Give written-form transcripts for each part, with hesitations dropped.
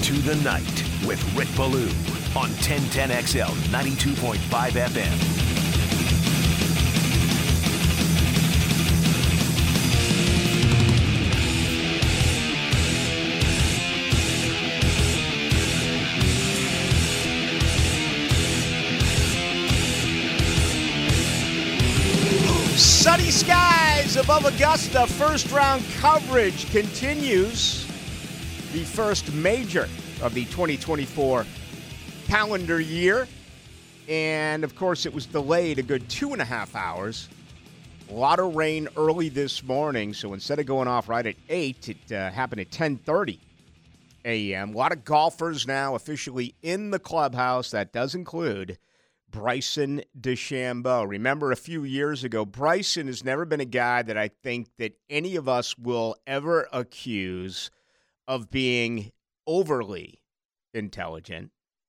Into the Night with Rick Ballou on 1010XL 92.5 FM. Sunny skies above Augusta. First round coverage continues. The first major of the 2024 calendar year. And, of course, it was delayed a good 2.5 hours. A lot of rain early this morning, so instead of going off right at 8, it happened at 10:30 a.m. A lot of golfers now officially in the clubhouse. That does include Bryson DeChambeau. Remember a few years ago, Bryson has never been a guy that I think that any of us will ever accuse of being overly intelligent.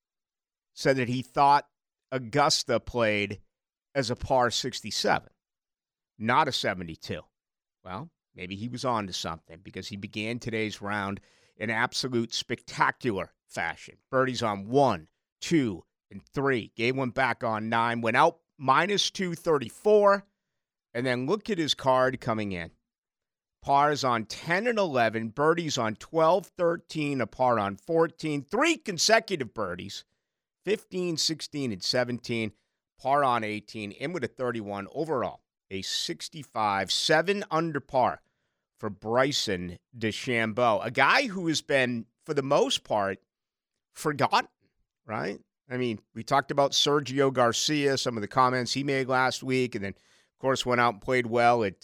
Said that he thought Augusta played as a par 67, not a 72. Well, maybe he was on to something because he began today's round in absolute spectacular fashion. Birdies on 1, 2, and 3. Game went back on 9. Went out minus 234. And then look at his card coming in. Pars on 10 and 11. Birdies on 12, 13. A par on 14. 3 consecutive birdies. 15, 16, and 17. Par on 18. In with a 31. Overall, a 65. 7 under par for Bryson DeChambeau. A guy who has been, for the most part, forgotten, right? I mean, we talked about Sergio Garcia, some of the comments he made last week, and then, of course, went out and played well at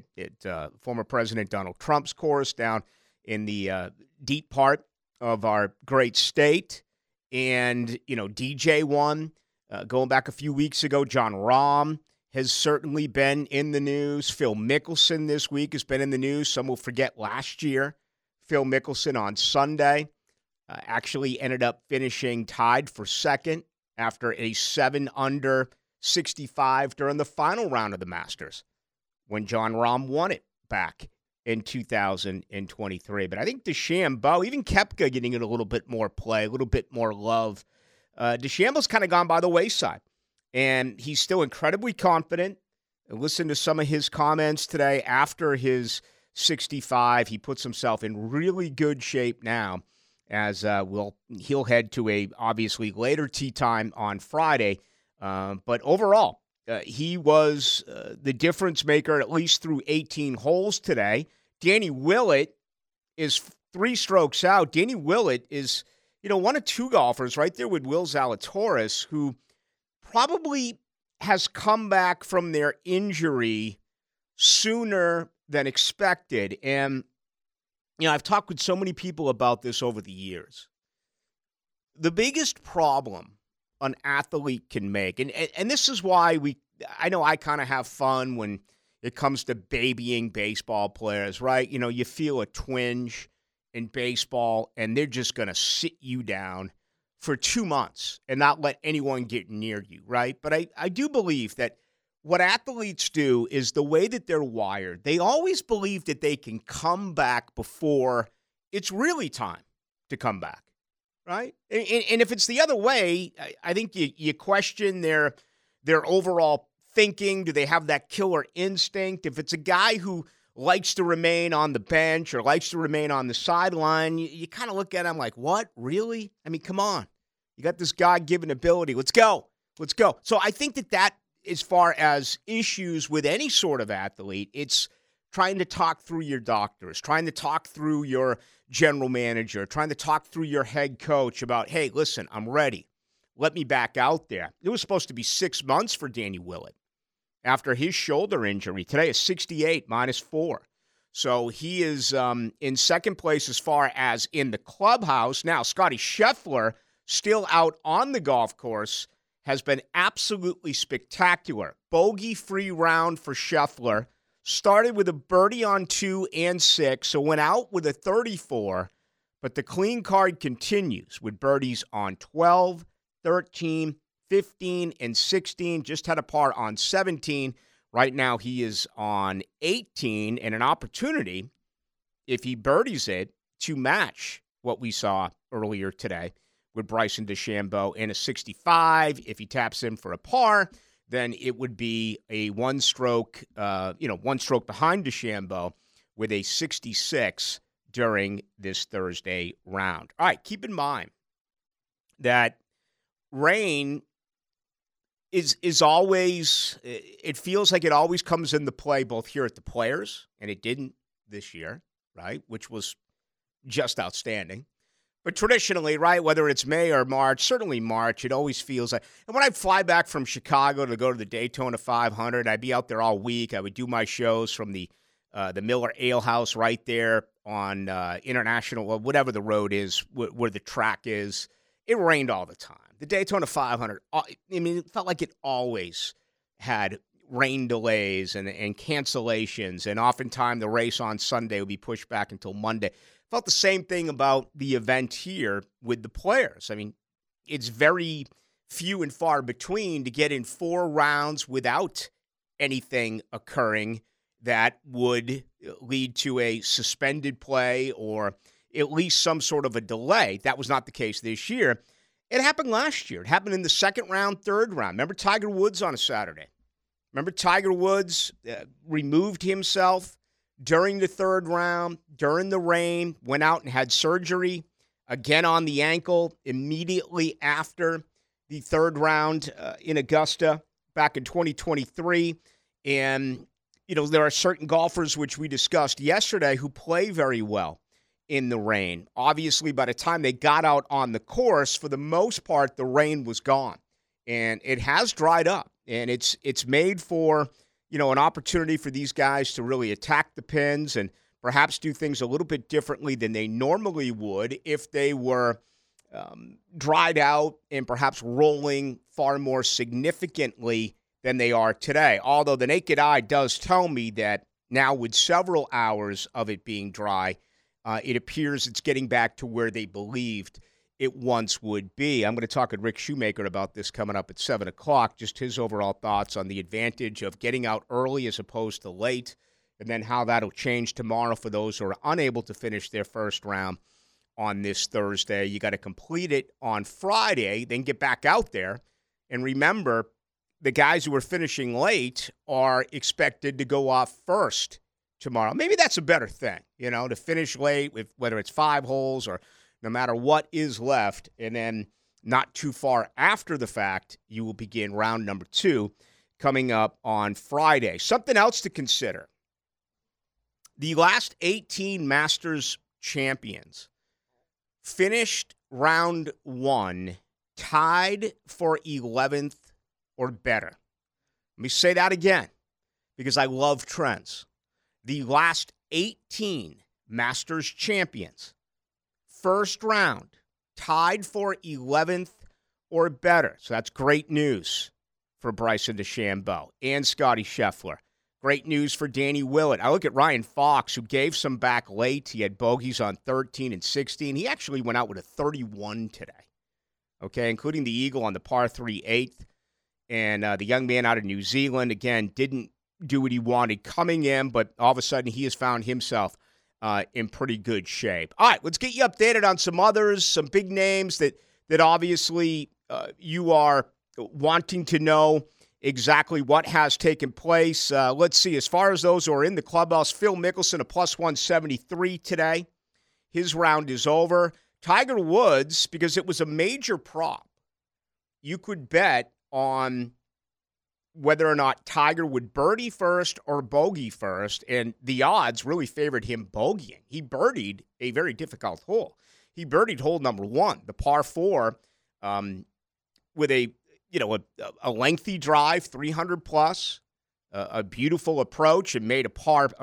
former President Donald Trump's course down in the deep part of our great state. And, you know, DJ won. Going back a few weeks ago, Jon Rahm has certainly been in the news. Phil Mickelson this week has been in the news. Some will forget last year. Phil Mickelson on Sunday. Actually ended up finishing tied for second after a 7 under 65 during the final round of the Masters when Jon Rahm won it back in 2023. But I think DeChambeau, even Koepka getting it a little bit more play, a little bit more love. DeChambeau's kind of gone by the wayside, and he's still incredibly confident. Listen to some of his comments today after his 65. He puts himself in really good shape now, as he'll head to a obviously later tee time on Friday. But overall, he was the difference maker at least through 18 holes today. Danny Willett is 3 strokes out. Danny Willett is, one of 2 golfers right there with Will Zalatoris, who probably has come back from their injury sooner than expected. And I've talked with so many people about this over the years. The biggest problem an athlete can make, and this is why I know I kind of have fun when it comes to babying baseball players, right? You feel a twinge in baseball, and they're just going to sit you down for 2 months and not let anyone get near you, right? But I do believe that what athletes do is the way that they're wired. They always believe that they can come back before it's really time to come back, right? And if it's the other way, I think you question their overall thinking. Do they have that killer instinct? If it's a guy who likes to remain on the bench or likes to remain on the sideline, you kind of look at him like, what, really? I mean, come on. You got this God-given ability. Let's go. So I think that as far as issues with any sort of athlete, it's trying to talk through your doctors, trying to talk through your general manager, trying to talk through your head coach about, hey, listen, I'm ready. Let me back out there. It was supposed to be 6 months for Danny Willett after his shoulder injury. Today is 68, -4. So he is in second place as far as in the clubhouse. Now, Scotty Scheffler, still out on the golf course, has been absolutely spectacular. Bogey-free round for Scheffler. Started with a birdie on 2 and 6, so went out with a 34. But the clean card continues with birdies on 12, 13, 15, and 16. Just had a par on 17. Right now he is on 18, and an opportunity, if he birdies it, to match what we saw earlier today with Bryson DeChambeau and a 65. If he taps in for a par, then it would be a one stroke behind DeChambeau with a 66 during this Thursday round. All right, keep in mind that rain is always, it feels like it always comes into play both here at the Players, and it didn't this year, right, which was just outstanding. But traditionally, right, whether it's May or March, certainly March, it always feels like, and when I fly back from Chicago to go to the Daytona 500, I'd be out there all week. I would do my shows from the Miller Ale House right there on International, whatever the road is, where the track is. It rained all the time. The Daytona 500, it felt like it always had rain delays and cancellations, and oftentimes the race on Sunday would be pushed back until Monday. Felt the same thing about the event here with the Players. I mean, it's very few and far between to get in 4 rounds without anything occurring that would lead to a suspended play or at least some sort of a delay. That was not the case this year. It happened last year. It happened in the second round, third round. Remember Tiger Woods on a Saturday? Remember Tiger Woods removed himself during the third round, during the rain, went out and had surgery again on the ankle immediately after the third round in Augusta back in 2023. And, there are certain golfers, which we discussed yesterday, who play very well in the rain. Obviously, by the time they got out on the course, for the most part, the rain was gone. And it has dried up. And it's made for, an opportunity for these guys to really attack the pins and perhaps do things a little bit differently than they normally would if they were dried out and perhaps rolling far more significantly than they are today. Although the naked eye does tell me that now with several hours of it being dry, it appears it's getting back to where they believed it once would be. I'm going to talk with Rick Shoemaker about this coming up at 7 o'clock, just his overall thoughts on the advantage of getting out early as opposed to late, and then how that'll change tomorrow for those who are unable to finish their first round on this Thursday. You got to complete it on Friday, then get back out there. And remember, the guys who are finishing late are expected to go off first tomorrow. Maybe that's a better thing, to finish late, with whether it's 5 holes or no matter what is left, and then not too far after the fact, you will begin round number 2 coming up on Friday. Something else to consider. The last 18 Masters champions finished round 1 tied for 11th or better. Let me say that again because I love trends. The last 18 Masters champions, first round, tied for 11th or better. So that's great news for Bryson DeChambeau and Scottie Scheffler. Great news for Danny Willett. I look at Ryan Fox, who gave some back late. He had bogeys on 13 and 16. He actually went out with a 31 today, including the eagle on the par 3 8th. And the young man out of New Zealand, again, didn't do what he wanted coming in, but all of a sudden he has found himself in pretty good shape. All right, let's get you updated on some others, some big names that obviously you are wanting to know exactly what has taken place. Let's see, as far as those who are in the clubhouse, Phil Mickelson, a plus 173 today. His round is over. Tiger Woods, because it was a major prop, you could bet on whether or not Tiger would birdie first or bogey first, and the odds really favored him bogeying. He birdied a very difficult hole. He birdied hole number 1, the par 4, with a lengthy drive, 300 plus, a beautiful approach, and made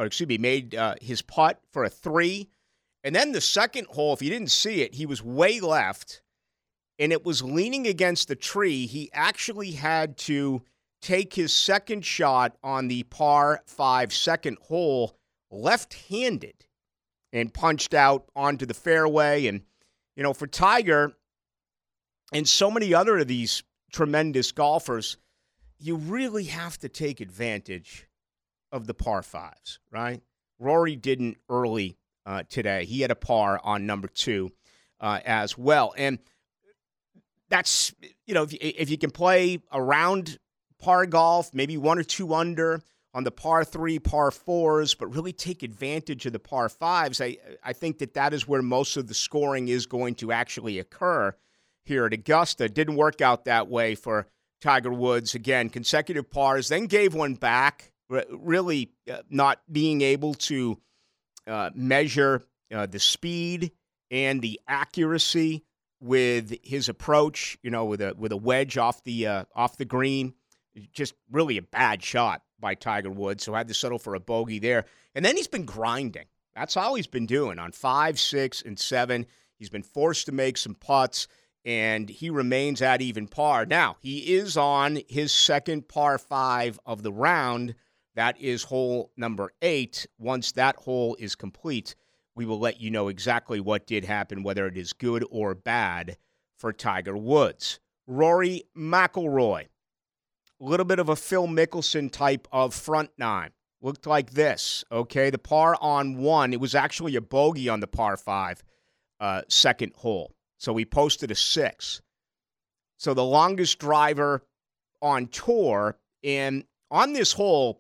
his putt for a 3. And then the second hole, if you didn't see it, he was way left, and it was leaning against the tree. He actually had to take his second shot on the par 5 second hole left-handed and punched out onto the fairway. And, for Tiger and so many other of these tremendous golfers, you really have to take advantage of the par 5s, right? Rory didn't early today. He had a par on number 2. as well. And that's, if you can play around par golf, maybe 1 or 2 under on the par 3, par 4s, but really take advantage of the par 5s, I think that is where most of the scoring is going to actually occur here at Augusta. Didn't work out that way for Tiger Woods. Again, consecutive pars, then gave one back, really not being able to measure the speed and the accuracy with his approach, with a wedge off the green. Just really a bad shot by Tiger Woods, so had to settle for a bogey there. And then he's been grinding. That's all he's been doing on 5, 6, and 7. He's been forced to make some putts, and he remains at even par. Now, he is on his second par 5 of the round. That is hole number 8. Once that hole is complete, we will let you know exactly what did happen, whether it is good or bad for Tiger Woods. Rory McIlroy, a little bit of a Phil Mickelson type of front nine. Looked like this, okay? The par on 1, it was actually a bogey on the par 5 second hole. So he posted a 6. So the longest driver on tour. And on this hole,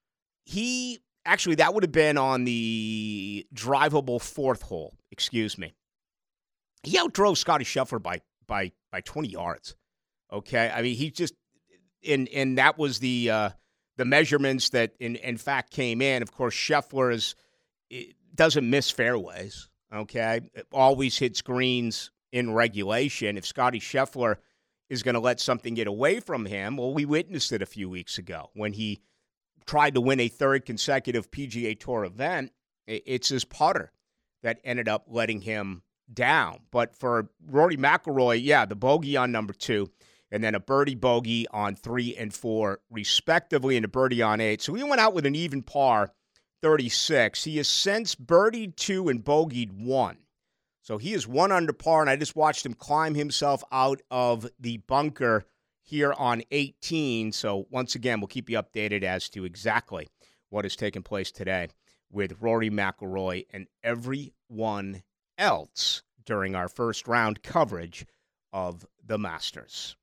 that would have been on the drivable 4th hole, excuse me. He outdrove Scottie Scheffler by 20 yards, okay? I mean, he just, and that was the measurements that, in fact, came in. Of course, Scheffler doesn't miss fairways, okay? Always hits greens in regulation. If Scottie Scheffler is going to let something get away from him, well, we witnessed it a few weeks ago when he tried to win a 3rd consecutive PGA Tour event. It's his putter that ended up letting him down. But for Rory McIlroy, the bogey on number 2, and then a birdie bogey on 3 and 4, respectively, and a birdie on 8. So he went out with an even par, 36. He has since birdied 2 and bogeyed 1. So he is 1 under par, and I just watched him climb himself out of the bunker here on 18. So once again, we'll keep you updated as to exactly what has taken place today with Rory McIlroy and everyone else during our first round coverage of the Masters.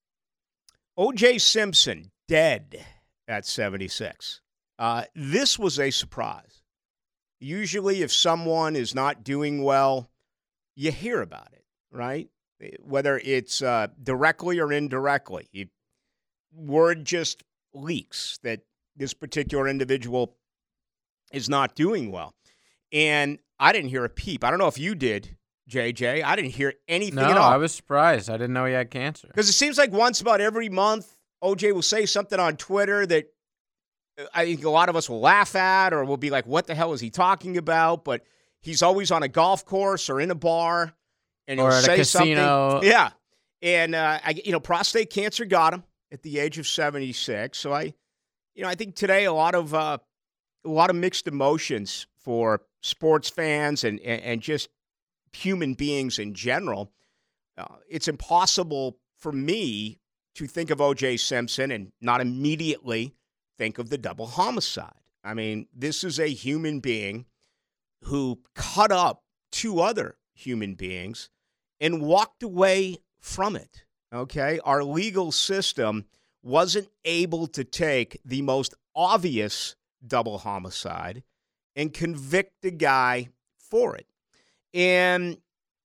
O.J. Simpson, dead at 76. This was a surprise. Usually if someone is not doing well, you hear about it, right? Whether it's directly or indirectly. Word just leaks that this particular individual is not doing well. And I didn't hear a peep. I don't know if you did, JJ. I didn't hear anything at all. No, I was surprised. I didn't know he had cancer. Because it seems like once about every month, OJ will say something on Twitter that I think a lot of us will laugh at, or we'll be like, what the hell is he talking about? But he's always on a golf course or in a bar, and he'll say something. Yeah. And, prostate cancer got him at the age of 76. So I think today a lot of mixed emotions for sports fans and just human beings in general. It's impossible for me to think of O.J. Simpson and not immediately think of the double homicide. I mean, this is a human being who cut up 2 other human beings and walked away from it, okay? Our legal system wasn't able to take the most obvious double homicide and convict the guy for it. And,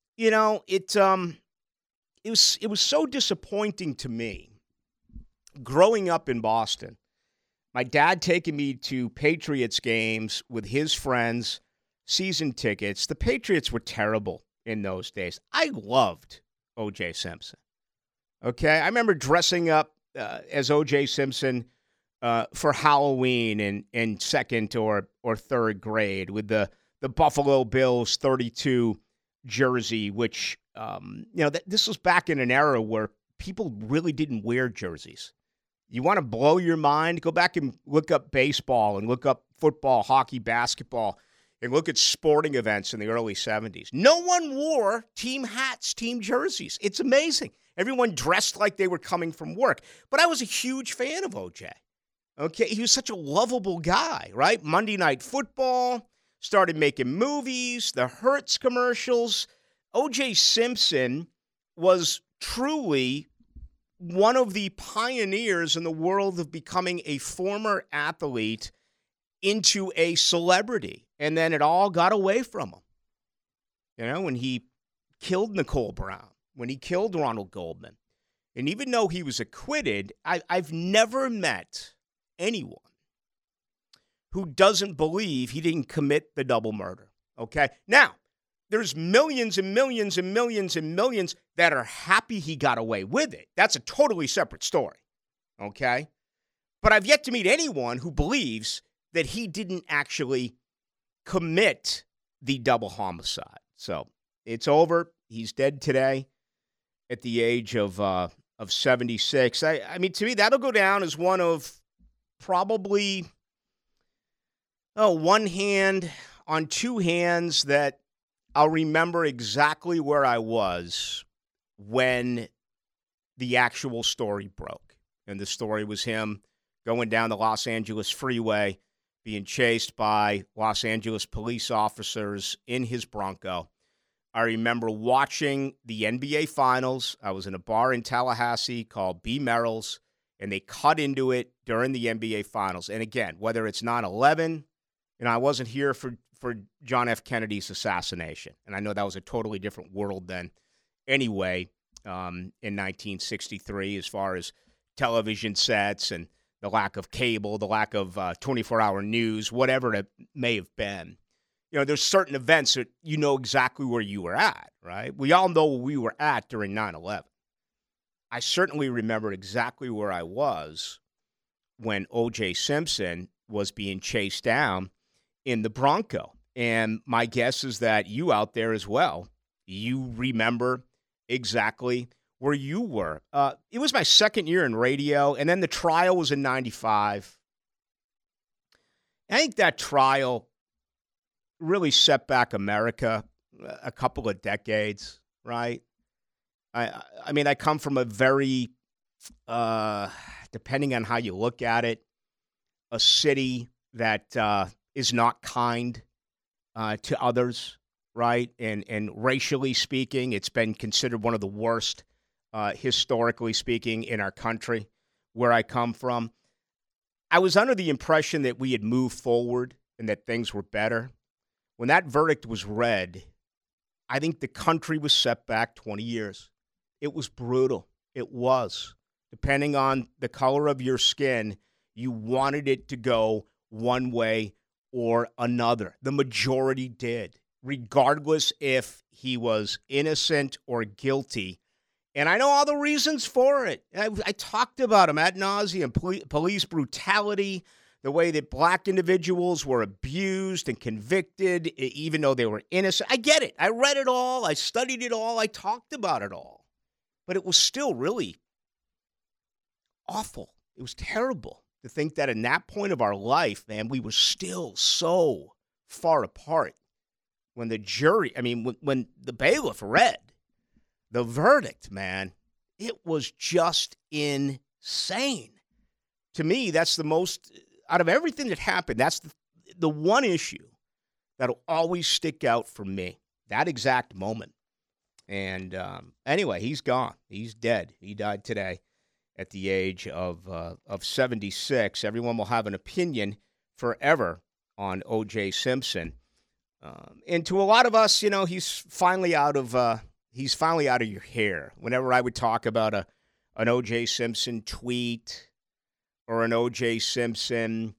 it was so disappointing to me growing up in Boston. My dad taking me to Patriots games with his friends, season tickets. The Patriots were terrible in those days. I loved O.J. Simpson. Okay, I remember dressing up as O.J. Simpson for Halloween in 2nd or 3rd grade with the Buffalo Bills 32 jersey, which this was back in an era where people really didn't wear jerseys. You want to blow your mind? Go back and look up baseball and look up football, hockey, basketball, and look at sporting events in the early 70s. No one wore team hats, team jerseys. It's amazing. Everyone dressed like they were coming from work. But I was a huge fan of O.J. Okay, he was such a lovable guy, right? Monday Night Football, started making movies, the Hertz commercials. O.J. Simpson was truly one of the pioneers in the world of becoming a former athlete into a celebrity. And then it all got away from him. You know, when he killed Nicole Brown, when he killed Ronald Goldman. And even though he was acquitted, I've never met anyone who doesn't believe he didn't commit the double murder. Okay? Now, there's millions and millions and millions and millions that are happy he got away with it. That's a totally separate story. Okay? But I've yet to meet anyone who believes that he didn't actually commit the double homicide. So it's over. He's dead today at the age of 76. I mean, to me, that'll go down as one of probably one hand on two hands that I'll remember exactly where I was when the actual story broke. And the story was him going down the Los Angeles freeway, being chased by Los Angeles police officers in his Bronco. I remember watching the NBA Finals. I was in a bar in Tallahassee called B. Merrill's, and they cut into it during the NBA Finals. And again, whether it's 9/11, I wasn't here for John F. Kennedy's assassination. And I know that was a totally different world then anyway, in 1963, as far as television sets and the lack of cable, the lack of 24-hour news, whatever it may have been. You know, there's certain events that you know exactly where you were at, right? We all know where we were at during 9/11. I certainly remember exactly where I was when O.J. Simpson was being chased down in the Bronco. And my guess is that you out there as well, you remember exactly where you were. It was my second year in radio, and then the trial was in 95. I think that trial really set back America a couple of decades, right? I mean, I come from a very, depending on how you look at it, a city that is not kind to others, right? And racially speaking, it's been considered one of the worst, historically speaking, in our country, where I come from. I was under the impression that we had moved forward and that things were better. When that verdict was read, I think the country was set back 20 years. It was brutal. It was. Depending on the color of your skin, you wanted it to go one way or another. The majority did, regardless if he was innocent or guilty. And I know all the reasons for it. I talked about them ad nauseum. Police brutality, the way that black individuals were abused and convicted, even though they were innocent. I get it. I read it all. I studied it all. I talked about it all. But it was still really awful. It was terrible to think that in that point of our life, man, we were still so far apart. When the jury, when the bailiff read the verdict, man, it was just insane. To me, that's the most, out of everything that happened, that's the one issue that'll always stick out for me, that exact moment. And anyway, he's gone. He's dead. He died today at the age of 76. Everyone will have an opinion forever on O.J. Simpson. And to a lot of us, he's finally out of your hair. Whenever I would talk about an O.J. Simpson tweet or an O.J. Simpson,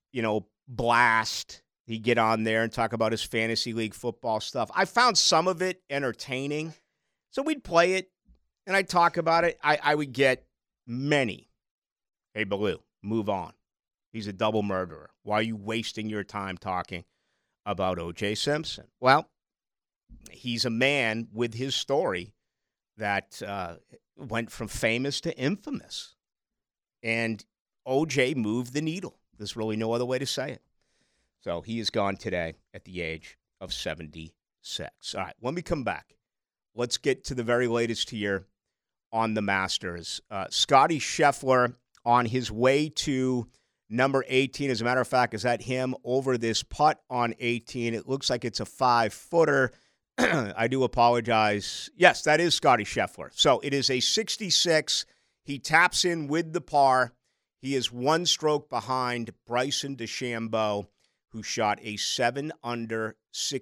blast, he'd get on there and talk about his fantasy league football stuff. I found some of it entertaining, so we'd play it and I'd talk about it. I would get many, "Hey, Baloo, move on. He's a double murderer. Why are you wasting your time talking about O.J. Simpson?" Well, he's a man with his story that went from famous to infamous. And O.J. moved the needle. There's really no other way to say it. So he is gone today at the age of 76. All right, when we come back, let's get to the very latest here on the Masters. Scotty Scheffler on his way to number 18. As a matter of fact, is that him over this putt on 18? It looks like it's a 5-footer. I do apologize. Yes, that is Scotty Scheffler. So it is a 66. He taps in with the par. He is one stroke behind Bryson DeChambeau, who shot a 7 under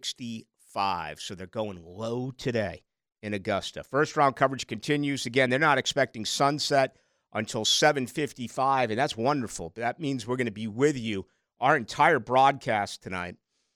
65. So they're going low today in Augusta. First round coverage continues. Again, they're not expecting sunset until 7:55, and that's wonderful. That means we're going to be with you our entire broadcast tonight.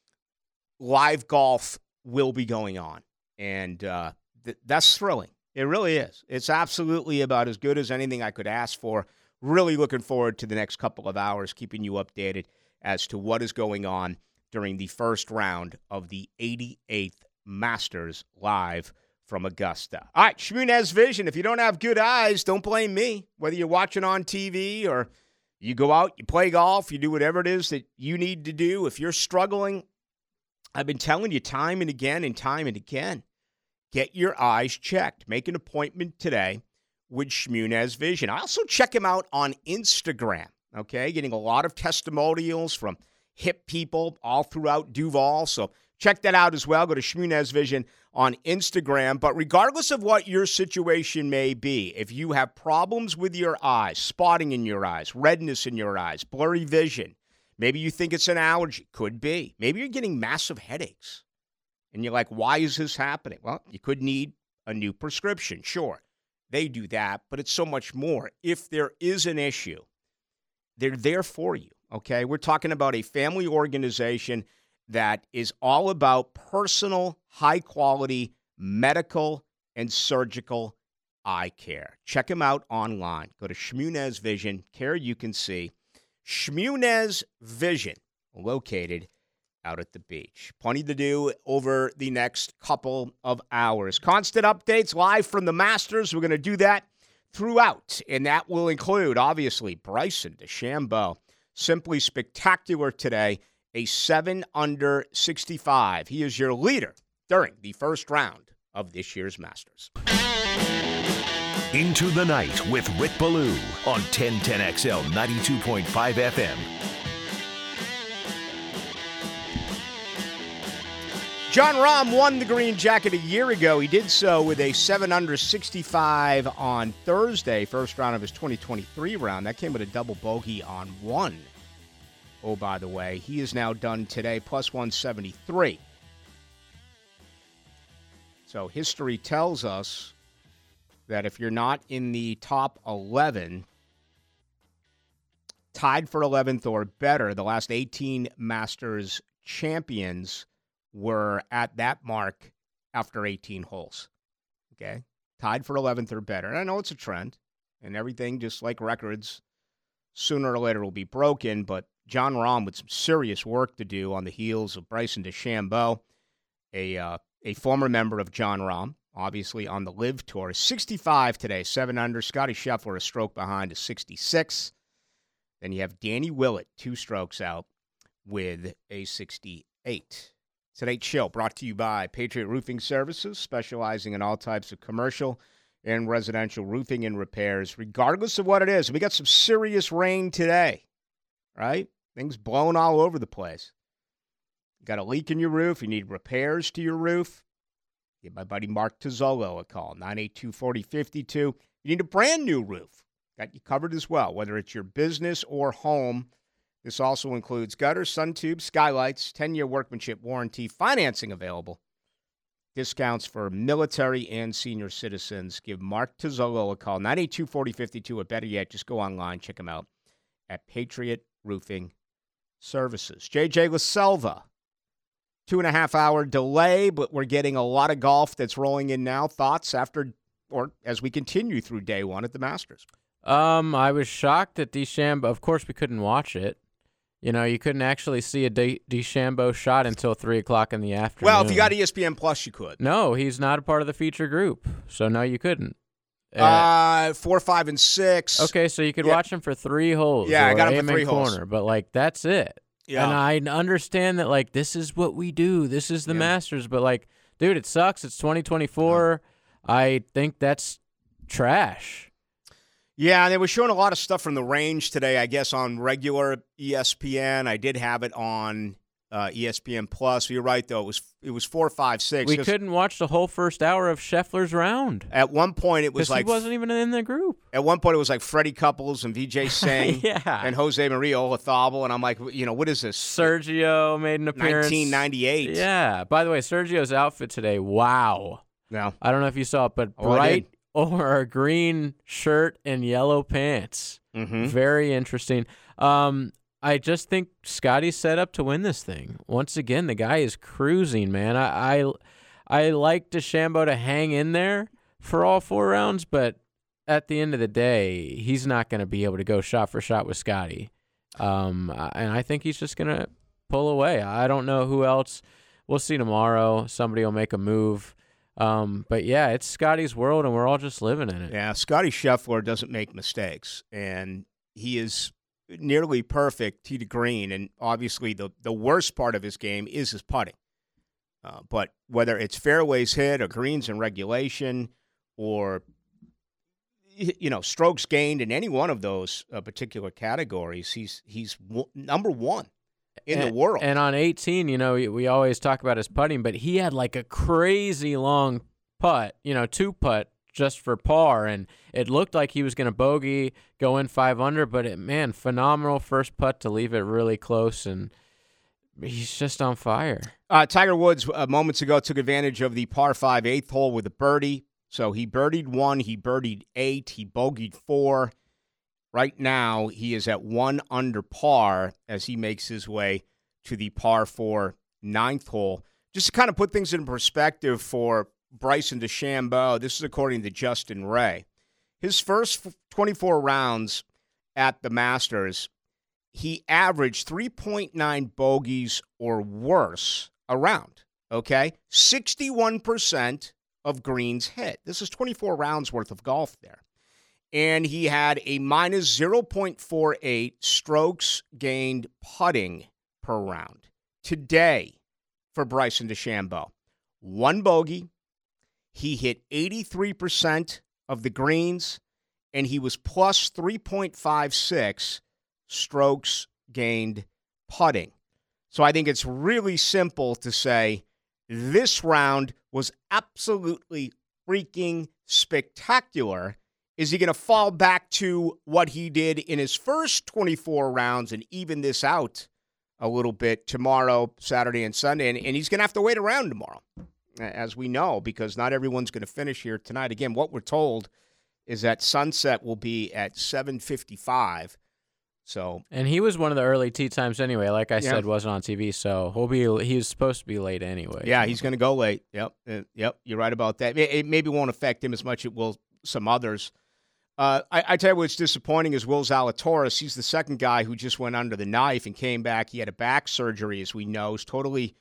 Live golf will be going on, and that's thrilling. It really is. It's absolutely about as good as anything I could ask for. Really looking forward to the next couple of hours, keeping you updated as to what is going on during the first round of the 88th Masters live from Augusta. All right, Shmunez Vision. If you don't have good eyes, don't blame me. Whether you're watching on TV or you go out, you play golf, you do whatever it is that you need to do. If you're struggling, I've been telling you time and again, get your eyes checked. Make an appointment today with Shmunez Vision. I also check him out on Instagram, okay? Getting a lot of testimonials from hip people all throughout Duval, so check that out as well. Go to Shmunez Vision on Instagram. But regardless of what your situation may be, if you have problems with your eyes, spotting in your eyes, redness in your eyes, blurry vision, maybe you think it's an allergy, could be. Maybe you're getting massive headaches, and you're like, why is this happening? Well, you could need a new prescription. Sure, they do that, but it's so much more. If there is an issue, they're there for you, okay? We're talking about a family organization that is all about personal, high-quality medical and surgical eye care. Check them out online. Go to Shmunez Vision, care you can see. Shmunez Vision, located out at the beach. Plenty to do over the next couple of hours. Constant updates live from the Masters. We're going to do that throughout, and that will include, obviously, Bryson DeChambeau. Simply spectacular today. A 7 under 65. He is your leader during the first round of this year's Masters. Into the Night with Rick Ballou on 1010XL 92.5 FM. Jon Rahm won the green jacket a year ago. He did so with a 7 under 65 on Thursday, first round of his 2023 round. That came with a double bogey on one. Oh, by the way, he is now done today, plus 173. So history tells us that if you're not in the top 11, tied for 11th or better, the last 18 Masters champions were at that mark after 18 holes. Okay? Tied for 11th or better. And I know it's a trend, and everything, just like records, sooner or later will be broken, but Jon Rahm with some serious work to do on the heels of Bryson DeChambeau, a former member of Jon Rahm, obviously on the LIV Tour. 65 today, 7 under. Scotty Scheffler a stroke behind is 66. Then you have Danny Willett, 2 strokes out with a 68. Today's show brought to you by Patriot Roofing Services, specializing in all types of commercial and residential roofing and repairs, regardless of what it is. We got some serious rain today, right? Things blowing all over the place. You got a leak in your roof. You need repairs to your roof. Give my buddy Mark Tozzolo a call, 982-4052. You need a brand new roof. Got you covered as well, whether it's your business or home. This also includes gutters, sun tubes, skylights, 10-year workmanship warranty, financing available. Discounts for military and senior citizens. Give Mark Tozzolo a call, 982-4052, or better yet, just go online, check him out at Patriot Roofing Services. JJ LaSelva, 2.5-hour delay, but we're getting a lot of golf that's rolling in now. Thoughts after, or as we continue through day one at the Masters? I was shocked at DeChambeau. Of course, we couldn't watch it. You know, you couldn't actually see a DeChambeau shot until 3 o'clock in the afternoon. Well, if you got ESPN Plus, you could. No, he's not a part of the feature group, so no, you couldn't. 4, 5, and 6. Okay, so you could watch him for 3 holes. Yeah, I got him for 3 holes. Corner, but, like, that's it. Yeah. And I understand that, like, this is what we do. This is the Masters. But, like, dude, it sucks. It's 2024. I think that's trash. Yeah, and they were showing a lot of stuff from the range today, I guess, on regular ESPN. I did have it on ESPN Plus. You're right, though. It was 4, 5, 6. We couldn't watch the whole first hour of Scheffler's round. At one point, it was like he wasn't even in the group. At one point, it was like Freddie Couples and Vijay Singh and Jose Maria Olazabal, and I'm like, what is this? Sergio made an appearance. 1998. Yeah. By the way, Sergio's outfit today, wow. Yeah. I don't know if you saw it, but bright or green shirt and yellow pants. Mm-hmm. Very interesting. I just think Scotty's set up to win this thing. Once again, the guy is cruising, man. I like DeChambeau to hang in there for all 4 rounds, but at the end of the day, he's not going to be able to go shot for shot with Scotty. And I think he's just going to pull away. I don't know who else. We'll see tomorrow. Somebody will make a move. But, yeah, it's Scotty's world, and we're all just living in it. Yeah, Scotty Scheffler doesn't make mistakes, and he is nearly perfect tee to green, and obviously the worst part of his game is his putting. But whether it's fairways hit or greens in regulation or strokes gained in any one of those particular categories, he's number one in the world. And on 18, we always talk about his putting, but he had like a crazy long putt, 2-putt. Just for par, and it looked like he was going to bogey, go in 5 under, but phenomenal first putt to leave it really close, and he's just on fire. Tiger Woods, moments ago, took advantage of the par 5 8th hole with a birdie. So he birdied 1, he birdied 8, he bogeyed 4. Right now, he is at 1 under par as he makes his way to the par 4 9th hole. Just to kind of put things in perspective for Bryson DeChambeau, this is according to Justin Ray. His first 24 rounds at the Masters, he averaged 3.9 bogeys or worse a round, okay? 61% of greens hit. This is 24 rounds worth of golf there. And he had a minus 0.48 strokes gained putting per round. Today, for Bryson DeChambeau, 1 bogey. He hit 83% of the greens, and he was plus 3.56 strokes gained putting. So I think it's really simple to say this round was absolutely freaking spectacular. Is he going to fall back to what he did in his first 24 rounds and even this out a little bit tomorrow, Saturday, and Sunday? And he's going to have to wait around tomorrow, as we know, because not everyone's going to finish here tonight. Again, what we're told is that sunset will be at 7:55. And he was one of the early tee times anyway. Like I said, wasn't on TV, so he's supposed to be late anyway. Yeah, he's going to go late. Yep, you're right about that. It maybe won't affect him as much as it will some others. I tell you what's disappointing is Will Zalatoris. He's the second guy who just went under the knife and came back. He had a back surgery, as we know. He's totally,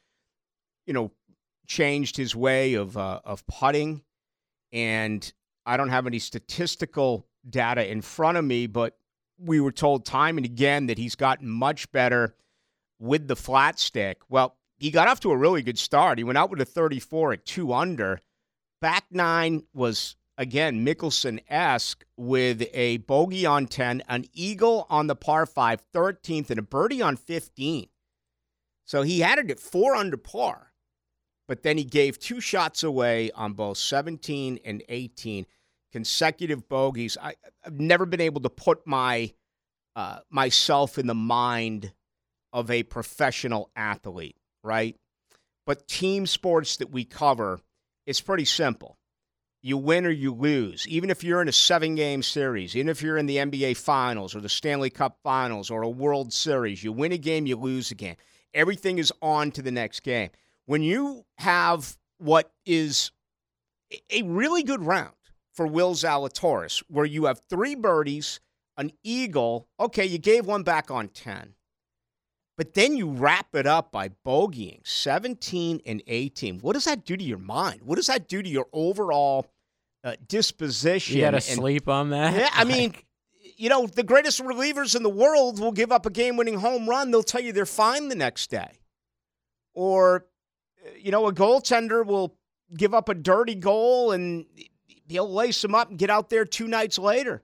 changed his way of putting, and I don't have any statistical data in front of me, but we were told time and again that he's gotten much better with the flat stick. Well, he got off to a really good start. He went out with a 34 at 2 under. Back 9 was, again, Mickelson-esque with a bogey on 10, an eagle on the par 5, 13th, and a birdie on 15. So he had it at 4 under par. But then he gave 2 shots away on both 17 and 18, consecutive bogeys. I've never been able to put myself in the mind of a professional athlete, right? But team sports that we cover, it's pretty simple. You win or you lose. Even if you're in a 7-game series, even if you're in the NBA Finals or the Stanley Cup Finals or a World Series, you win a game, you lose a game. Everything is on to the next game. When you have what is a really good round for Will Zalatoris, where you have 3 birdies, an eagle, okay, you gave 1 back on 10. But then you wrap it up by bogeying 17 and 18. What does that do to your mind? What does that do to your overall disposition? You got to sleep on that? Yeah, I mean, the greatest relievers in the world will give up a game-winning home run. They'll tell you they're fine the next day. Or, a goaltender will give up a dirty goal and he'll lace them up and get out there 2 nights later.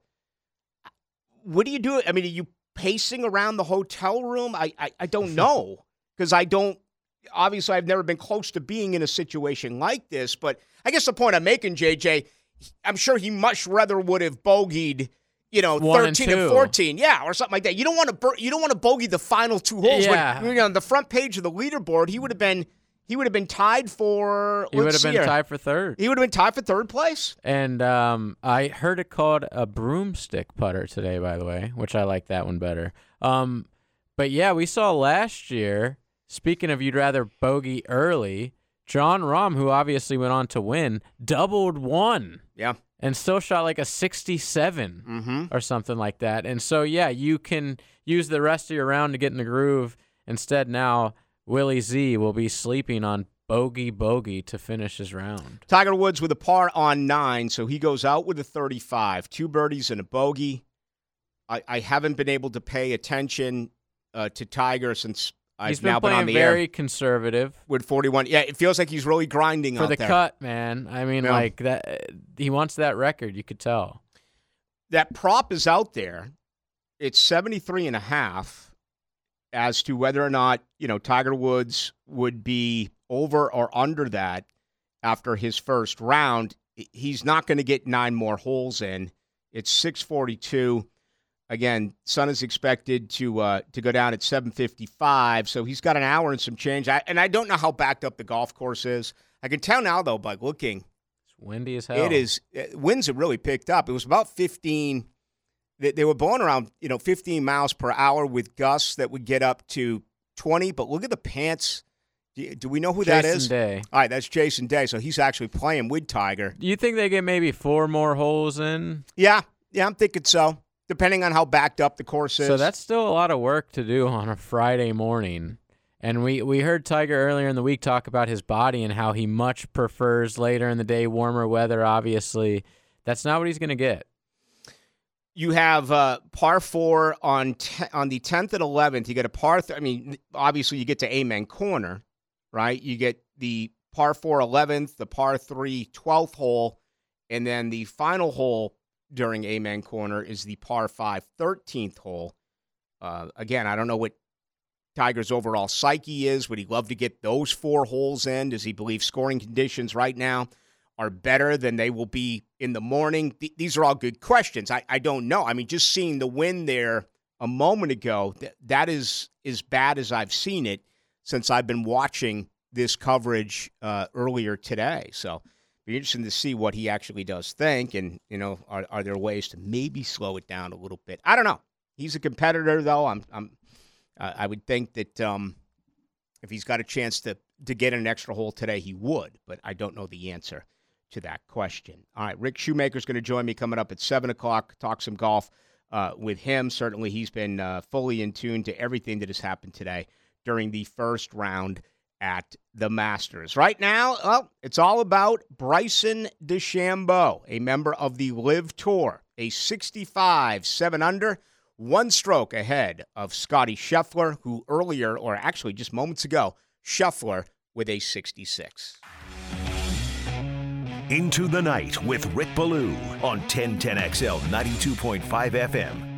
What do you do? I mean, are you pacing around the hotel room? I don't know, because obviously I've never been close to being in a situation like this, but I guess the point I'm making, JJ, I'm sure he much rather would have bogeyed, 13 and 14, or something like that. You don't want to bogey the final two holes. Yeah. When, on the front page of the leaderboard, he would have been tied for. He would have been tied for third. He would have been tied for third place. And I heard it called a broomstick putter today, by the way, which I like that one better. But yeah, we saw last year. Speaking of, you'd rather bogey early. Jon Rahm, who obviously went on to win, doubled one. Yeah. And still shot like a 67 or something like that. And so, yeah, you can use the rest of your round to get in the groove. Instead, now Willie Z will be sleeping on bogey to finish his round. Tiger Woods with a par on 9, so he goes out with a 35. 2 birdies and a bogey. I haven't been able to pay attention to Tiger since I've now been on the air. He's been playing very conservative. With 41. Yeah, it feels like he's really grinding for out the there. cut, man. I mean, like that. He wants that record. You could tell. That prop is out there. It's 73.5 as to whether or not, Tiger Woods would be over or under that after his first round. He's not going to get 9 more holes in. It's 642. Again, sun is expected to go down at 7:55, so he's got an hour and some change. I don't know how backed up the golf course is. I can tell now, though, by looking. It's windy as hell. It is. Winds have really picked up. It was about 15. They were blowing around, 15 miles per hour with gusts that would get up to 20. But look at the pants. Do we know who that is? Jason Day. All right, that's Jason Day. So he's actually playing with Tiger. Do you think they get maybe 4 more holes in? Yeah, I'm thinking so. Depending on how backed up the course is. So that's still a lot of work to do on a Friday morning. And we heard Tiger earlier in the week talk about his body and how he much prefers later in the day, warmer weather, obviously. That's not what he's going to get. You have par 4 on the 10th and 11th. You get a par 3. Obviously you get to Amen Corner, right? You get the par 4 11th, the par 3 12th hole, and then the final hole during Amen Corner is the par 5 13th hole. Again, I don't know what Tiger's overall psyche is. Would he love to get those 4 holes in? Does he believe scoring conditions right now are better than they will be in the morning? These are all good questions. I don't know. Just seeing the wind there a moment ago, that is as bad as I've seen it since I've been watching this coverage earlier today. So be interesting to see what he actually does think, and are there ways to maybe slow it down a little bit? I don't know. He's a competitor, though. I would think that if he's got a chance to get an extra hole today, he would, but I don't know the answer to that question. All right, Rick Shoemaker's going to join me coming up at 7 o'clock. Talk some golf with him. Certainly, he's been fully in tune to everything that has happened today during the first round at the Masters. Right now, it's all about Bryson DeChambeau, a member of the LIV Tour, a 65, 7 under, 1 stroke ahead of Scottie Scheffler, who earlier, or actually just moments ago, Scheffler with a 66. Into the Night with Rick Ballou on 1010XL 92.5 FM.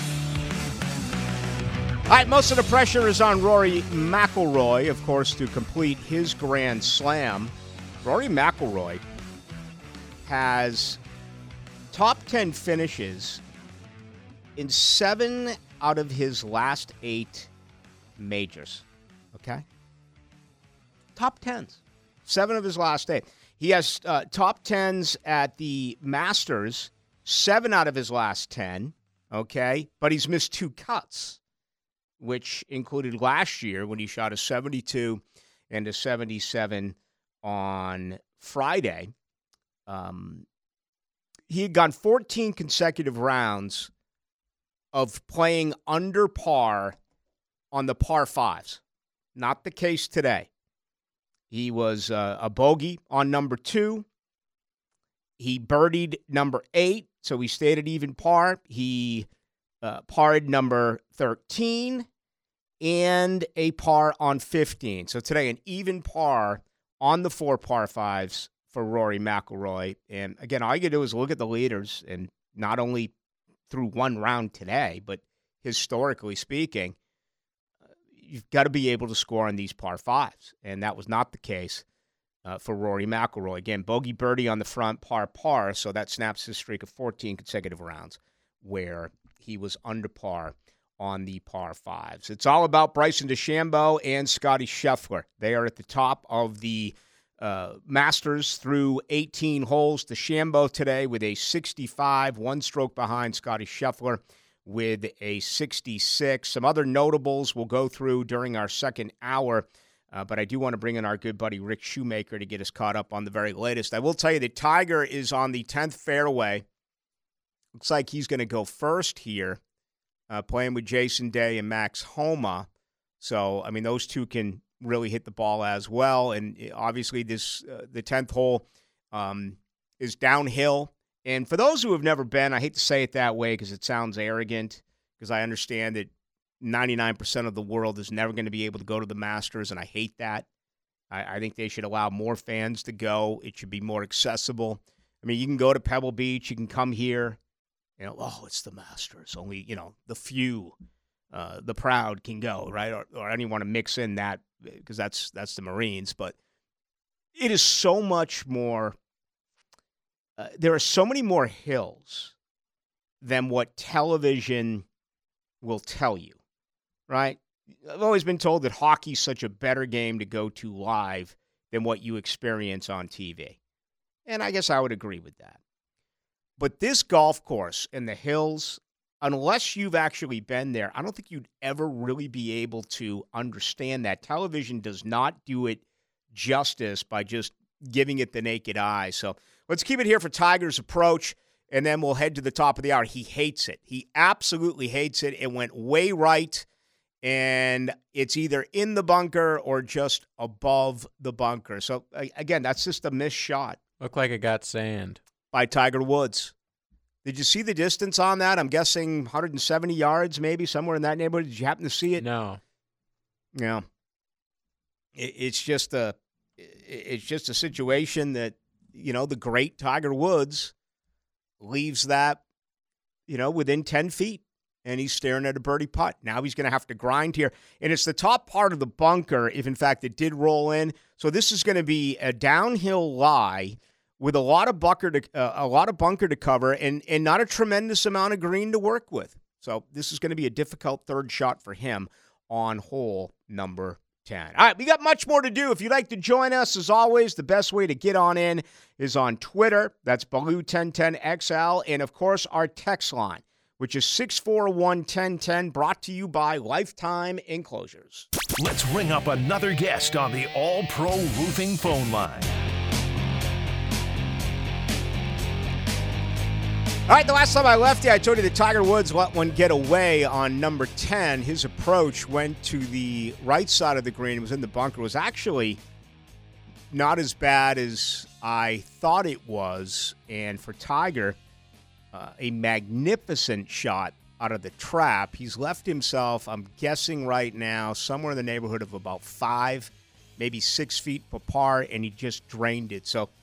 All right, most of the pressure is on Rory McIlroy, of course, to complete his Grand Slam. Rory McIlroy has top 10 finishes in 7 out of his last 8 majors. Okay? Top 10s. 7 of his last 8. He has top 10s at the Masters, 7 out of his last 10. Okay? But he's missed 2 cuts, which included last year when he shot a 72 and a 77 on Friday. He had gone 14 consecutive rounds of playing under par on the par 5s. Not the case today. He was a bogey on number 2. He birdied number 8, so he stayed at even par. He parred number 13 and a par on 15. So today, an even par on the 4 par 5s for Rory McIlroy. And again, all you can do is look at the leaders, and not only through one round today, but historically speaking, you've got to be able to score on these par fives, and that was not the case for Rory McIlroy. Again, bogey birdie on the front, par, so that snaps his streak of 14 consecutive rounds where he was under par on the par fives. It's all about Bryson DeChambeau and Scottie Scheffler. They are at the top of the Masters through 18 holes. DeChambeau today with a 65, one stroke behind Scottie Scheffler with a 66. Some other notables we'll go through during our second hour, but I do want to bring in our good buddy Rick Shoemaker to get us caught up on the very latest. I will tell you that Tiger is on the 10th fairway. Looks like he's going to go first here, playing with Jason Day and Max Homa. So, I mean, those two can really hit the ball as well. And obviously this the 10th hole is downhill. And for those who have never been, I hate to say it that way because it sounds arrogant, because I understand that 99% of the world is never going to be able to go to the Masters, and I hate that. I think they should allow more fans to go. It should be more accessible. I mean, you can go to Pebble Beach. You can come here. It's the Masters. Only, the few, the proud can go, right? Or I don't even want to mix in that because that's the Marines. But it is so much more. There are so many more hills than what television will tell you, right? I've always been told that hockey's such a better game to go to live than what you experience on TV. And I guess I would agree with that. But this golf course in the hills, unless you've actually been there, I don't think you'd ever really be able to understand that. Television does not do it justice by just giving it the naked eye. So let's keep it here for Tiger's approach, and then we'll head to the top of the hour. He hates it. He absolutely hates it. It went way right, and it's either in the bunker or just above the bunker. So, again, that's just a missed shot. Looked like it got sand. By Tiger Woods. Did you see the distance on that? I'm guessing 170 yards, maybe, somewhere in that neighborhood. Did you happen to see it? No. Yeah. It's just a situation that, the great Tiger Woods leaves that, within 10 feet. And he's staring at a birdie putt. Now he's going to have to grind here. And it's the top part of the bunker, if in fact it did roll in. So this is going to be a downhill lie with a lot of bunker to cover and not a tremendous amount of green to work with. So this is going to be a difficult third shot for him on hole number 10. All right, we got much more to do. If you'd like to join us, as always, the best way to get on in is on Twitter. That's Baloo1010XL. And, of course, our text line, which is 641-1010, brought to you by Lifetime Enclosures. Let's ring up another guest on the All-Pro Roofing phone line. All right, the last time I left you, I told you that Tiger Woods let one get away on number 10. His approach went to the right side of the green. It was in the bunker. It was actually not as bad as I thought it was. And for Tiger, a magnificent shot out of the trap. He's left himself, I'm guessing right now, somewhere in the neighborhood of about 5, maybe 6 feet apart, and he just drained it. So,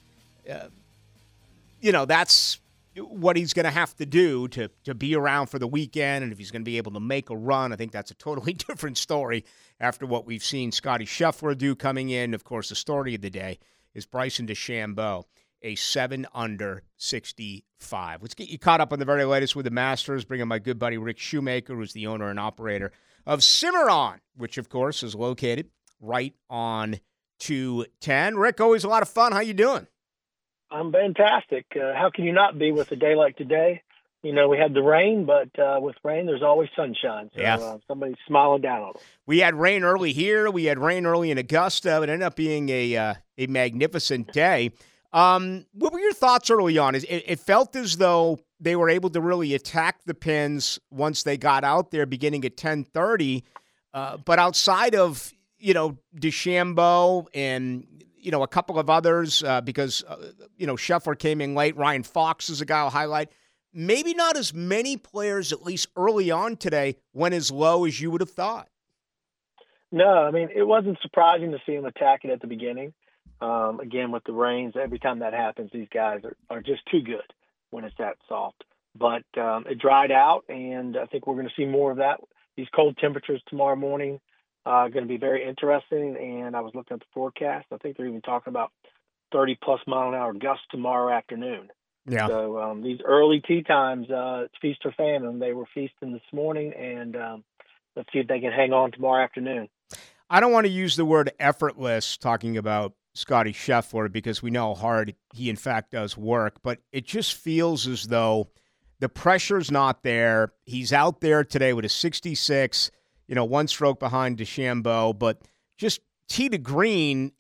that's what he's going to have to do to be around for the weekend, and if he's going to be able to make a run. I think that's a totally different story after what we've seen Scottie Scheffler do coming in. Of course, the story of the day is Bryson DeChambeau, a 7-under 65. Let's get you caught up on the very latest with the Masters. Bring in my good buddy Rick Shoemaker, who's the owner and operator of Cimarron, which, of course, is located right on 210. Rick, always a lot of fun. How you doing? I'm fantastic. How can you not be with a day like today? We had the rain, but with rain, there's always sunshine. So yeah. Somebody's smiling down on us. We had rain early here. We had rain early in Augusta. It ended up being a magnificent day. What were your thoughts early on? It felt as though they were able to really attack the pins once they got out there beginning at 10:30. But outside of, DeChambeau and a couple of others because, Scheffler came in late. Ryan Fox is a guy I'll highlight. Maybe not as many players, at least early on today, went as low as you would have thought. No, I mean, it wasn't surprising to see him attack it at the beginning. Again, with the rains, every time that happens, these guys are just too good when it's that soft. But it dried out, and I think we're going to see more of that. These cold temperatures tomorrow morning Going to be very interesting. And I was looking at the forecast. I think they're even talking about 30-plus mile-an-hour gusts tomorrow afternoon. Yeah. So these early tee times, it's feast or famine. They were feasting this morning, and let's see if they can hang on tomorrow afternoon. I don't want to use the word effortless talking about Scotty Scheffler because we know how hard he in fact does work, but it just feels as though the pressure's not there. He's out there today with a 66, one stroke behind DeChambeau, but just tee to green,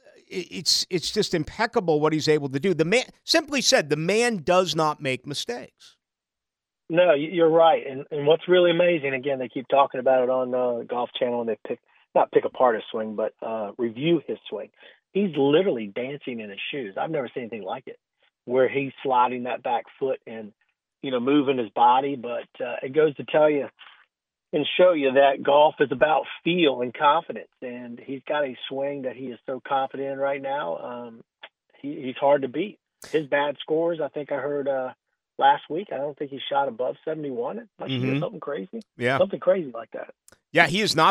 it's just impeccable what he's able to do. The man, simply said, the man does not make mistakes. No, you're right. And what's really amazing, again, they keep talking about it on the Golf Channel, and they not pick apart his swing, but review his swing. He's literally dancing in his shoes. I've never seen anything like it, where he's sliding that back foot and, moving his body. But it goes to tell you and show you that golf is about feel and confidence. And he's got a swing that he is so confident in right now. He's hard to beat. His bad scores, I think I heard last week, I don't think he shot above 71. Must be something crazy. Yeah. Something crazy like that. Yeah, he has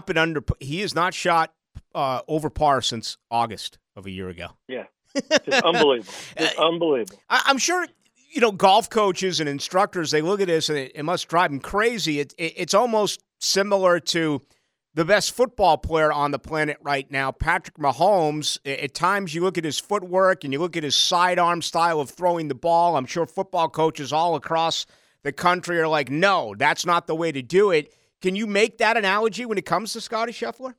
not shot over par since August of a year ago. Yeah. It's unbelievable. It's unbelievable. I'm sure, golf coaches and instructors, they look at this and it must drive them crazy. It's almost similar to the best football player on the planet right now, Patrick Mahomes. At times you look at his footwork and you look at his sidearm style of throwing the ball. I'm sure football coaches all across the country are like, no, that's not the way to do it. Can you make that analogy when it comes to Scotty Scheffler?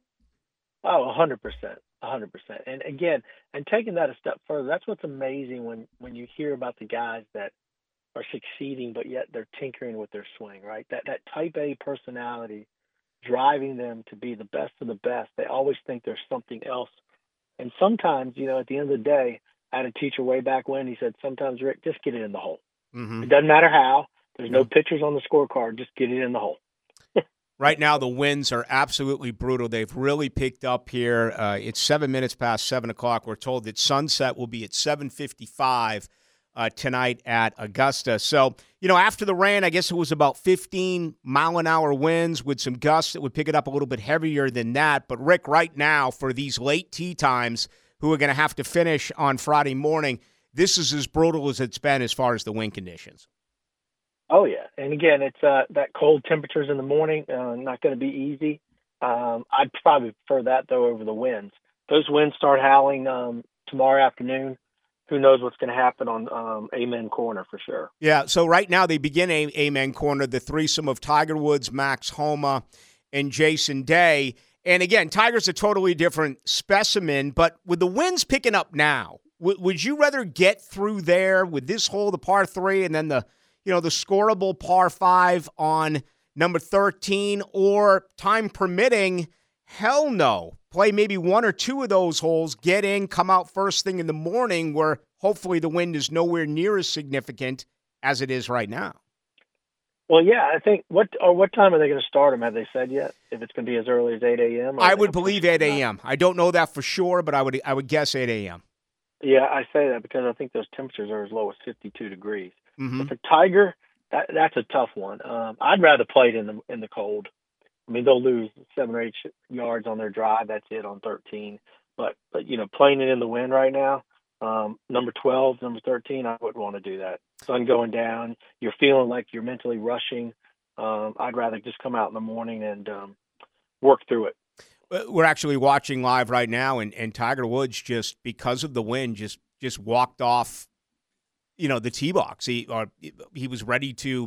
Oh, 100%. 100%. And again, and taking that a step further, that's what's amazing when you hear about the guys that are succeeding, but yet they're tinkering with their swing, right? That type A personality driving them to be the best of the best. They always think there's something else. And sometimes, at the end of the day, I had a teacher way back when, he said, sometimes, Rick, just get it in the hole. Mm-hmm. It doesn't matter how. There's no pictures on the scorecard. Just get it in the hole. Right now, the winds are absolutely brutal. They've really picked up here. It's 7 minutes past 7 o'clock. We're told that sunset will be at 7:55 tonight at Augusta. So, after the rain, I guess it was about 15-mile-an-hour winds with some gusts that would pick it up a little bit heavier than that. But, Rick, right now, for these late tee times who are going to have to finish on Friday morning, this is as brutal as it's been as far as the wind conditions. Oh, yeah. And again, it's that cold temperatures in the morning, not going to be easy. I'd probably prefer that, though, over the winds. Those winds start howling tomorrow afternoon. Who knows what's going to happen on Amen Corner for sure. Yeah, so right now they begin Amen Corner, the threesome of Tiger Woods, Max Homa, and Jason Day. And again, Tiger's a totally different specimen, but with the winds picking up now, would you rather get through there with this hole, the par 3, and then the scoreable par 5 on number 13, or time permitting, hell no. Play maybe one or two of those holes, get in, come out first thing in the morning where hopefully the wind is nowhere near as significant as it is right now. Well, yeah, I think what time are they going to start them? Have they said yet? If it's going to be as early as 8 a.m.? I would believe 8 a.m. I don't know that for sure, but I would guess 8 a.m. Yeah, I say that because I think those temperatures are as low as 52 degrees. Mm-hmm. But for Tiger, that's a tough one. I'd rather play it in the cold. I mean, they'll lose 7 or 8 yards on their drive. That's it on 13. But playing it in the wind right now, number 12, number 13, I wouldn't want to do that. Sun going down, you're feeling like you're mentally rushing. I'd rather just come out in the morning and work through it. We're actually watching live right now, and Tiger Woods, just because of the wind, just walked off, the tee box. He was ready to,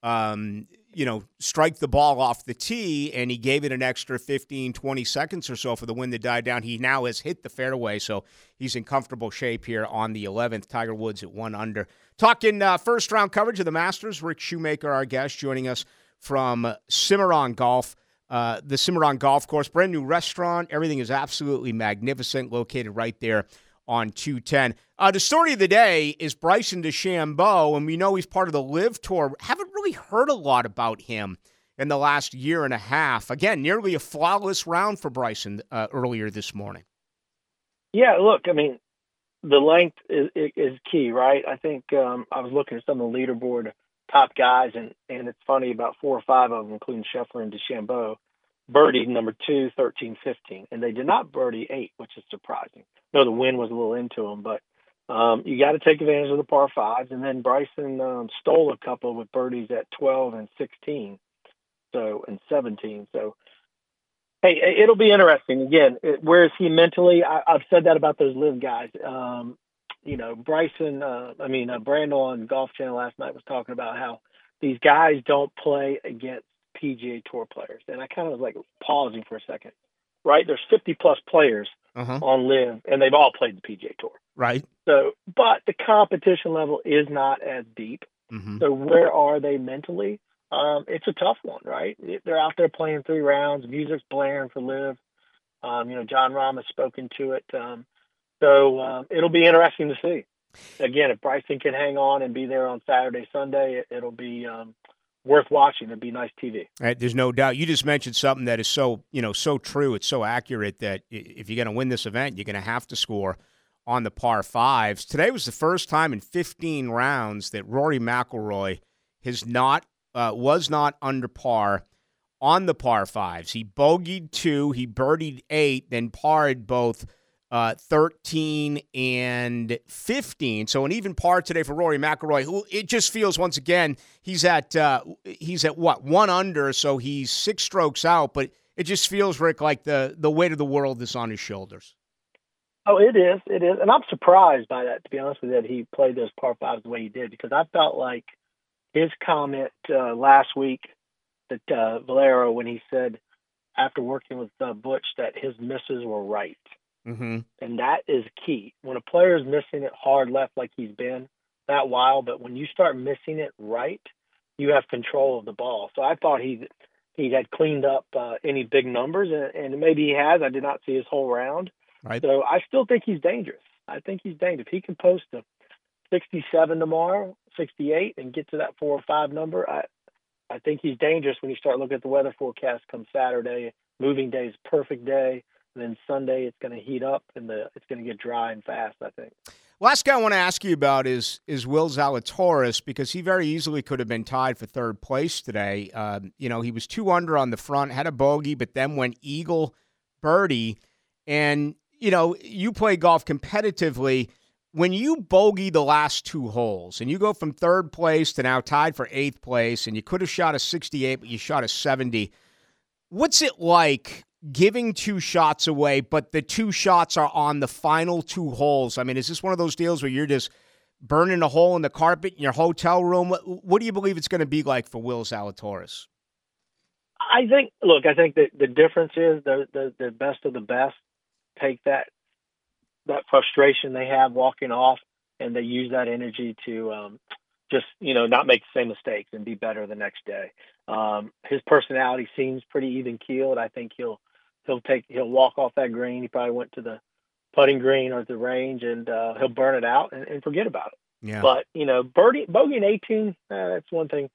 strike the ball off the tee, and he gave it an extra 15, 20 seconds or so for the wind to die down. He now has hit the fairway, so he's in comfortable shape here on the 11th. Tiger Woods at 1 under. Talking first-round coverage of the Masters, Rick Shoemaker, our guest, joining us from Cimarron Golf. The Cimarron Golf Course, brand new restaurant. Everything is absolutely magnificent, located right there on 210. The story of the day is Bryson DeChambeau, and we know he's part of the LIV Tour. Haven't really heard a lot about him in the last year and a half. Again, nearly a flawless round for Bryson earlier this morning. Yeah, look, I mean, the length is key, right? I think I was looking at some of the leaderboard top guys, and it's funny, about 4 or 5 of them, including Scheffler and DeChambeau, birdied number 2, 13, 15, and they did not birdie 8, which is surprising. No, the wind was a little into them, but you got to take advantage of the par fives. And then Bryson stole a couple with birdies at 12 and 16, and 17. So, hey, it'll be interesting. Again, where is he mentally? I've said that about those live guys. Brandel on Golf Channel last night was talking about how these guys don't play against PGA Tour players. And I kind of was like pausing for a second, right? There's 50-plus players on live, and they've all played the PGA Tour. Right. So, but the competition level is not as deep. Mm-hmm. So where are they mentally? It's a tough one, right? They're out there playing 3 rounds. Music's blaring for live. John Rahm has spoken to it. So it'll be interesting to see. Again, if Bryson can hang on and be there on Saturday, Sunday, it'll be worth watching. It'll be nice TV. Right, there's no doubt. You just mentioned something that is so true. It's so accurate that if you're going to win this event, you're going to have to score on the par fives. Today was the first time in 15 rounds that Rory McIlroy was not under par on the par fives. He bogeyed 2, he birdied 8, then parred both 13 and 15. So an even par today for Rory McIlroy, who it just feels once again he's at what, 1 under, so he's 6 strokes out, but it just feels, Rick, like the weight of the world is on his shoulders. Oh, it is. And I'm surprised by that, to be honest with you, that he played those par fives the way he did, because I felt like his comment last week that Valero, when he said after working with Butch that his misses were right. Mm-hmm. And that is key. When a player is missing it hard left like he's been that while, but when you start missing it right, you have control of the ball. So I thought he had cleaned up any big numbers, and maybe he has. I did not see his whole round. Right. So I still think he's dangerous. I think he's dangerous. If he can post a 67 tomorrow, 68, and get to that 4 or 5 number, I think he's dangerous when you start looking at the weather forecast come Saturday. Moving day is a perfect day. And then Sunday it's going to heat up and it's going to get dry and fast, I think. Last guy I want to ask you about is Will Zalatoris, because he very easily could have been tied for 3rd place today. He was 2 under on the front, had a bogey, but then went eagle birdie. And, you play golf competitively. When you bogey the last 2 holes and you go from 3rd place to now tied for 8th place, and you could have shot a 68, but you shot a 70, what's it like giving 2 shots away, but the 2 shots are on the final 2 holes? I mean, is this one of those deals where you're just burning a hole in the carpet in your hotel room? What do you believe it's going to be like for Will Zalatoris? I think that the difference is the best of the best take that frustration they have walking off, and they use that energy to not make the same mistakes and be better the next day. His personality seems pretty even keeled. I think he'll walk off that green. He probably went to the putting green or the range, and he'll burn it out and forget about it. Yeah. But bogeying 18, that's one thing.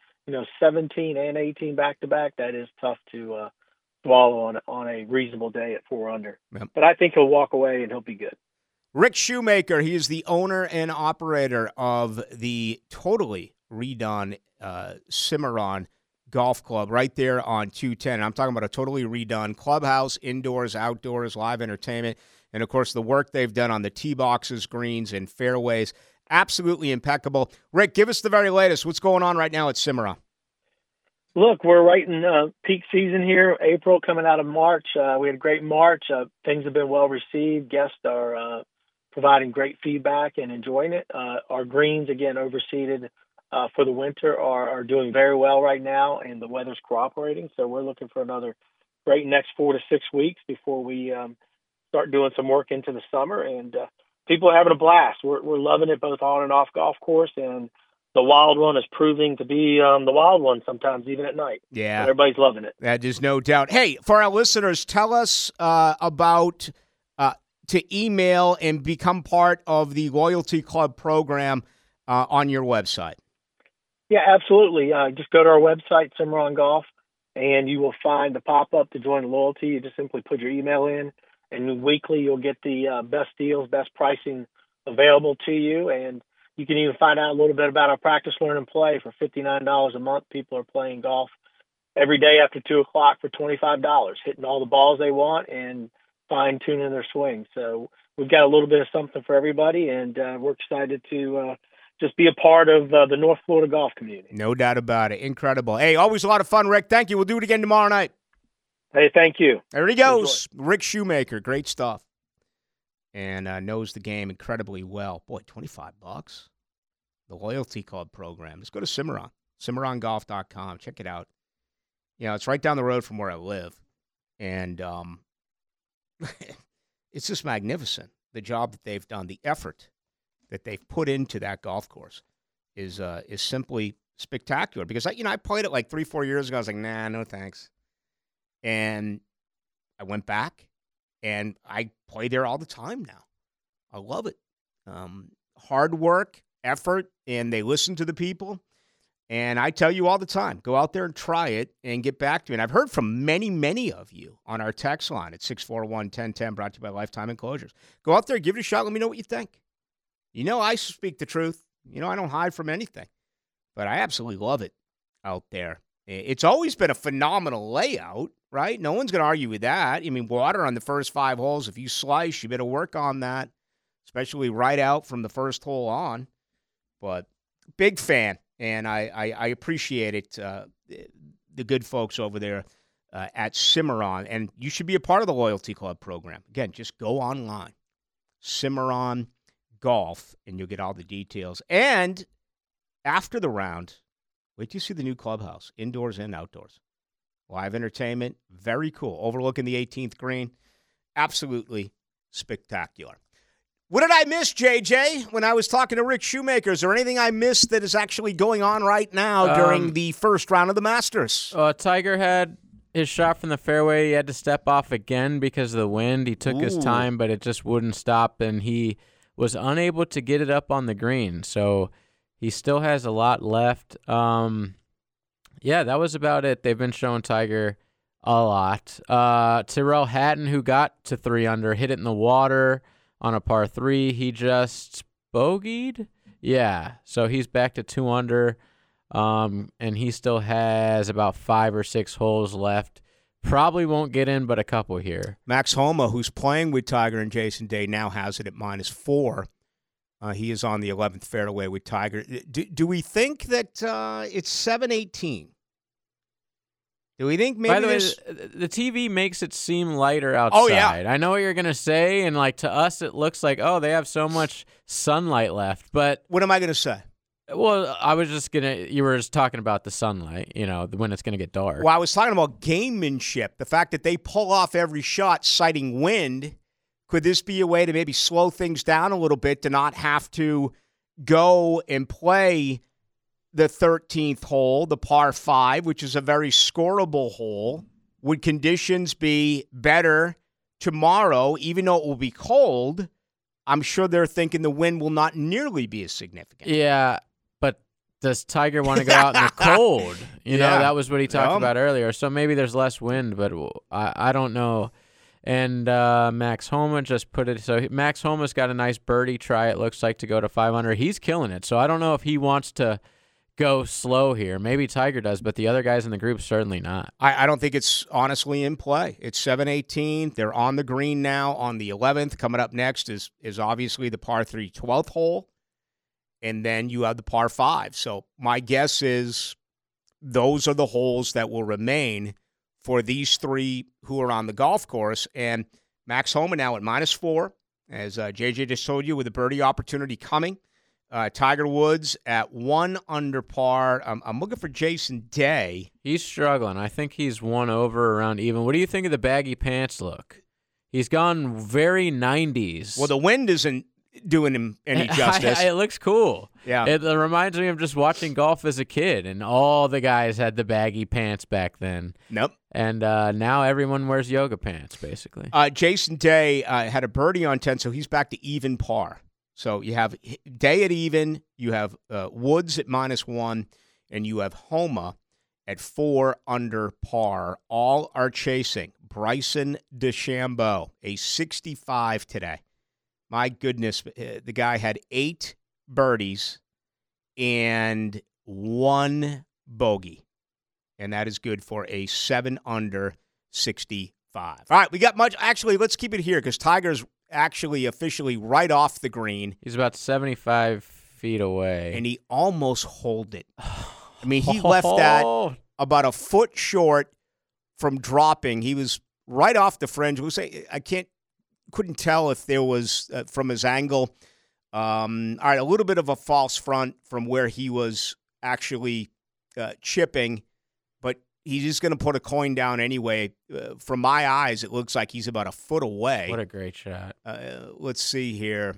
17 and 18 back to back, that is tough to swallow on a reasonable day at 4 under. Yep. But I think he'll walk away and he'll be good. Rick Shoemaker, he is the owner and operator of the totally redone Cimarron Golf Club right there on 210. I'm talking about a totally redone clubhouse, indoors, outdoors, live entertainment, and, of course, the work they've done on the tee boxes, greens, and fairways. Absolutely impeccable. Rick, give us the very latest. What's going on right now at Cimarron? Look, we're right in peak season here, April coming out of March. We had a great March. Things have been well received. Guests are providing great feedback and enjoying it. Our greens, again, overseeded for the winter, are doing very well right now, and the weather's cooperating. So we're looking for another great next 4 to 6 weeks before we start doing some work into the summer. And people are having a blast. We're loving it both on and off golf course, and the wild one is proving to be the wild one sometimes, even at night. Yeah. Everybody's loving it. There's no doubt. Hey, for our listeners, tell us about to email and become part of the Loyalty Club program on your website. Yeah, absolutely. Just go to our website, Cimarron Golf, and you will find the pop-up to join Loyalty. You just simply put your email in, and weekly you'll get the best deals, best pricing available to you, and you can even find out a little bit about our practice, learn, and play for $59 a month. People are playing golf every day after 2 o'clock for $25, hitting all the balls they want and fine tuning their swing. So we've got a little bit of something for everybody, and we're excited to just be a part of the North Florida golf community. No doubt about it. Incredible. Hey, always a lot of fun, Rick. Thank you. We'll do it again tomorrow night. Hey, thank you. There he goes. Enjoy. Rick Shoemaker. Great stuff. And knows the game incredibly well. Boy, $25. The Loyalty Club program. Just go to Cimarron. CimarronGolf.com. Check it out. You know, it's right down the road from where I live. And it's just magnificent. The job that they've done, the effort that they've put into that golf course is simply spectacular. Because, I played it like 3-4 years ago. I was like, nah, no thanks. And I went back, and I play there all the time now. I love it. Hard work, effort, and they listen to the people. And I tell you all the time, go out there and try it and get back to me. And I've heard from many, many of you on our text line at 641-1010, brought to you by Lifetime Enclosures. Go out there, give it a shot. Let me know what you think. I speak the truth. I don't hide from anything. But I absolutely love it out there. It's always been a phenomenal layout, right? No one's going to argue with that. Water on the first 5 holes, if you slice, you better work on that, especially right out from the first hole on. But big fan. And I appreciate it, the good folks over there at Cimarron. And you should be a part of the Loyalty Club program. Again, just go online, Cimarron Golf, and you'll get all the details. And after the round, wait till you see the new clubhouse, indoors and outdoors. Live entertainment, very cool. Overlooking the 18th green, absolutely spectacular. What did I miss, JJ, when I was talking to Rick Shoemaker? Is there anything I missed that is actually going on right now during the first round of the Masters? Tiger had his shot from the fairway. He had to step off again because of the wind. He took his time, but it just wouldn't stop, and he was unable to get it up on the green. So he still has a lot left. Yeah, that was about it. They've been showing Tiger a lot. Tyrrell Hatton, who got to 3 under, hit it in the water on a par 3. He just bogeyed. Yeah, so he's back to 2 under, and he still has about 5 or 6 holes left. Probably won't get in, but a couple here. Max Homa, who's playing with Tiger and Jason Day, now has it at -4. He is on the 11th fairway with Tiger. Do we think that it's 7-18? Do we think maybe By the way, the TV makes it seem lighter outside. Oh, yeah. I know what you're going to say, and to us it looks like, they have so much sunlight left. But what am I going to say? Well, I was just going to – you were just talking about the sunlight, when it's going to get dark. Well, I was talking about gamemanship, the fact that they pull off every shot citing wind. Could this be a way to maybe slow things down a little bit to not have to go and play the 13th hole, the par 5, which is a very scoreable hole? Would conditions be better tomorrow, even though it will be cold? I'm sure they're thinking the wind will not nearly be as significant. Yeah, but does Tiger want to go out in the cold? That was what he talked about earlier. So maybe there's less wind, but I don't know. And Max Homa just put it. So Max Homa's got a nice birdie try, it looks like, to go to 500. He's killing it. So I don't know if he wants to go slow here. Maybe Tiger does, but the other guys in the group certainly not. I don't think it's honestly in play. It's 7-18. They're on the green now on the 11th. Coming up next is obviously the par 3 12th hole, and then you have the par 5. So my guess is those are the holes that will remain for these 3 who are on the golf course. And Max Homa now at -4, as JJ just told you, with a birdie opportunity coming. Tiger Woods at 1 under par. I'm looking for Jason Day. He's struggling. I think he's 1 over, around even. What do you think of the baggy pants look? He's gone very 90s. Well, the wind isn't doing him any justice. It looks cool. Yeah. It reminds me of just watching golf as a kid, and all the guys had the baggy pants back then. Nope. And now everyone wears yoga pants, basically. Jason Day had a birdie on 10, so he's back to even par. So you have Day at even, you have Woods at -1, and you have Homa at 4 under par. All are chasing Bryson DeChambeau, a 65 today. My goodness, the guy had 8 birdies and 1 bogey. and that is good for a 7 under 65. All right, we got much. Actually, let's keep it here because Tiger's actually officially right off the green. He's about 75 feet away. And he almost holed it. I mean, he left that about a foot short from dropping. He was right off the fringe. We'll say couldn't tell if there was from his angle. All right, a little bit of a false front from where he was actually chipping, but he's just going to put a coin down anyway. From my eyes, it looks like he's about a foot away. What a great shot. Let's see here.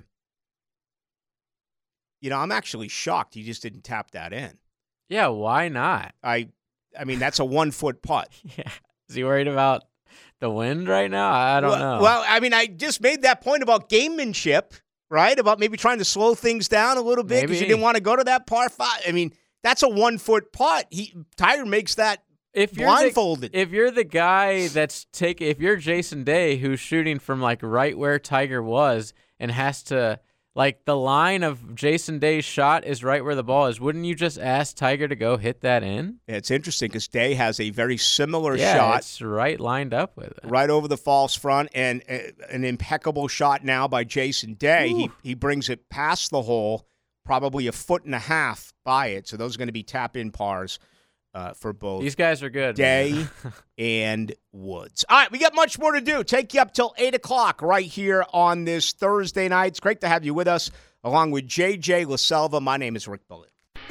I'm actually shocked he just didn't tap that in. Yeah, why not? I mean, that's a 1 foot putt. Yeah. Is he worried about the wind right now? I don't know. Well, I mean, I just made that point about gamemanship, right? About maybe trying to slow things down a little bit because you didn't want to go to that par 5. I mean, that's a 1 foot putt. Tiger makes that blindfolded. If you're the guy if you're Jason Day who's shooting from like right where Tiger was and has to, like, the line of Jason Day's shot is right where the ball is, wouldn't you just ask Tiger to go hit that in? Yeah, it's interesting because Day has a very similar shot. Yeah, it's right lined up with it. Right over the false front, and an impeccable shot now by Jason Day. He brings it past the hole, probably a foot and a half by it. So those are going to be tap-in pars for both. These guys are good. Day and Woods. All right, we got much more to do. Take you up till 8 o'clock right here on this Thursday night. It's great to have you with us, along with J.J. LaSelva. My name is Rick Ballou.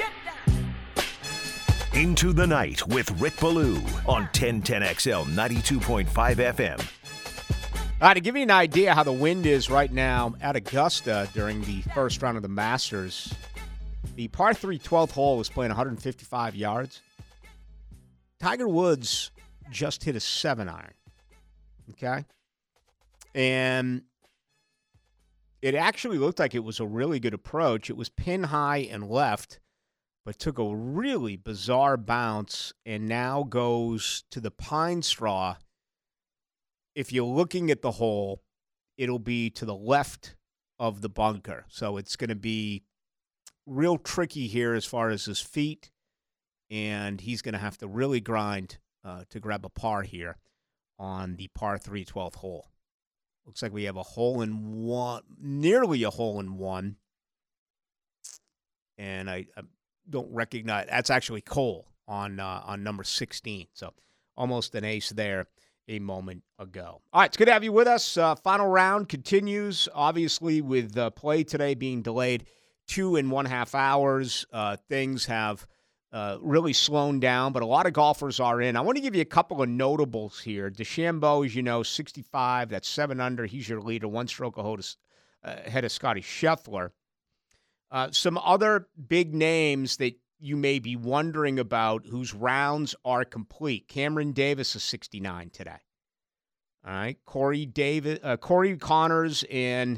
Into the Night with Rick Ballou on 1010XL 92.5 FM. All right, to give you an idea how the wind is right now at Augusta during the first round of the Masters, the par 3 12th hole is playing 155 yards. Tiger Woods just hit a 7-iron, okay? And it actually looked like it was a really good approach. It was pin high and left, but took a really bizarre bounce and now goes to the pine straw. If you're looking at the hole, it'll be to the left of the bunker. So it's going to be real tricky here as far as his feet. And he's going to have to really grind to grab a par here on the par 3 12th hole. Looks like we have a hole in one, nearly a hole in one. And I don't recognize, that's actually Cole on number 16. So almost an ace there a moment ago. All right, it's good to have you with us. Final round continues, obviously, with play today being delayed 2.5 hours. Things have really slowed down, but a lot of golfers are in. I want to give you a couple of notables here. DeChambeau, as you know, 65. That's 7 under. He's your leader, 1 stroke ahead of Scotty Scheffler. Some other big names that you may be wondering about whose rounds are complete. Cameron Davis is 69 today. All right. Corey Connors and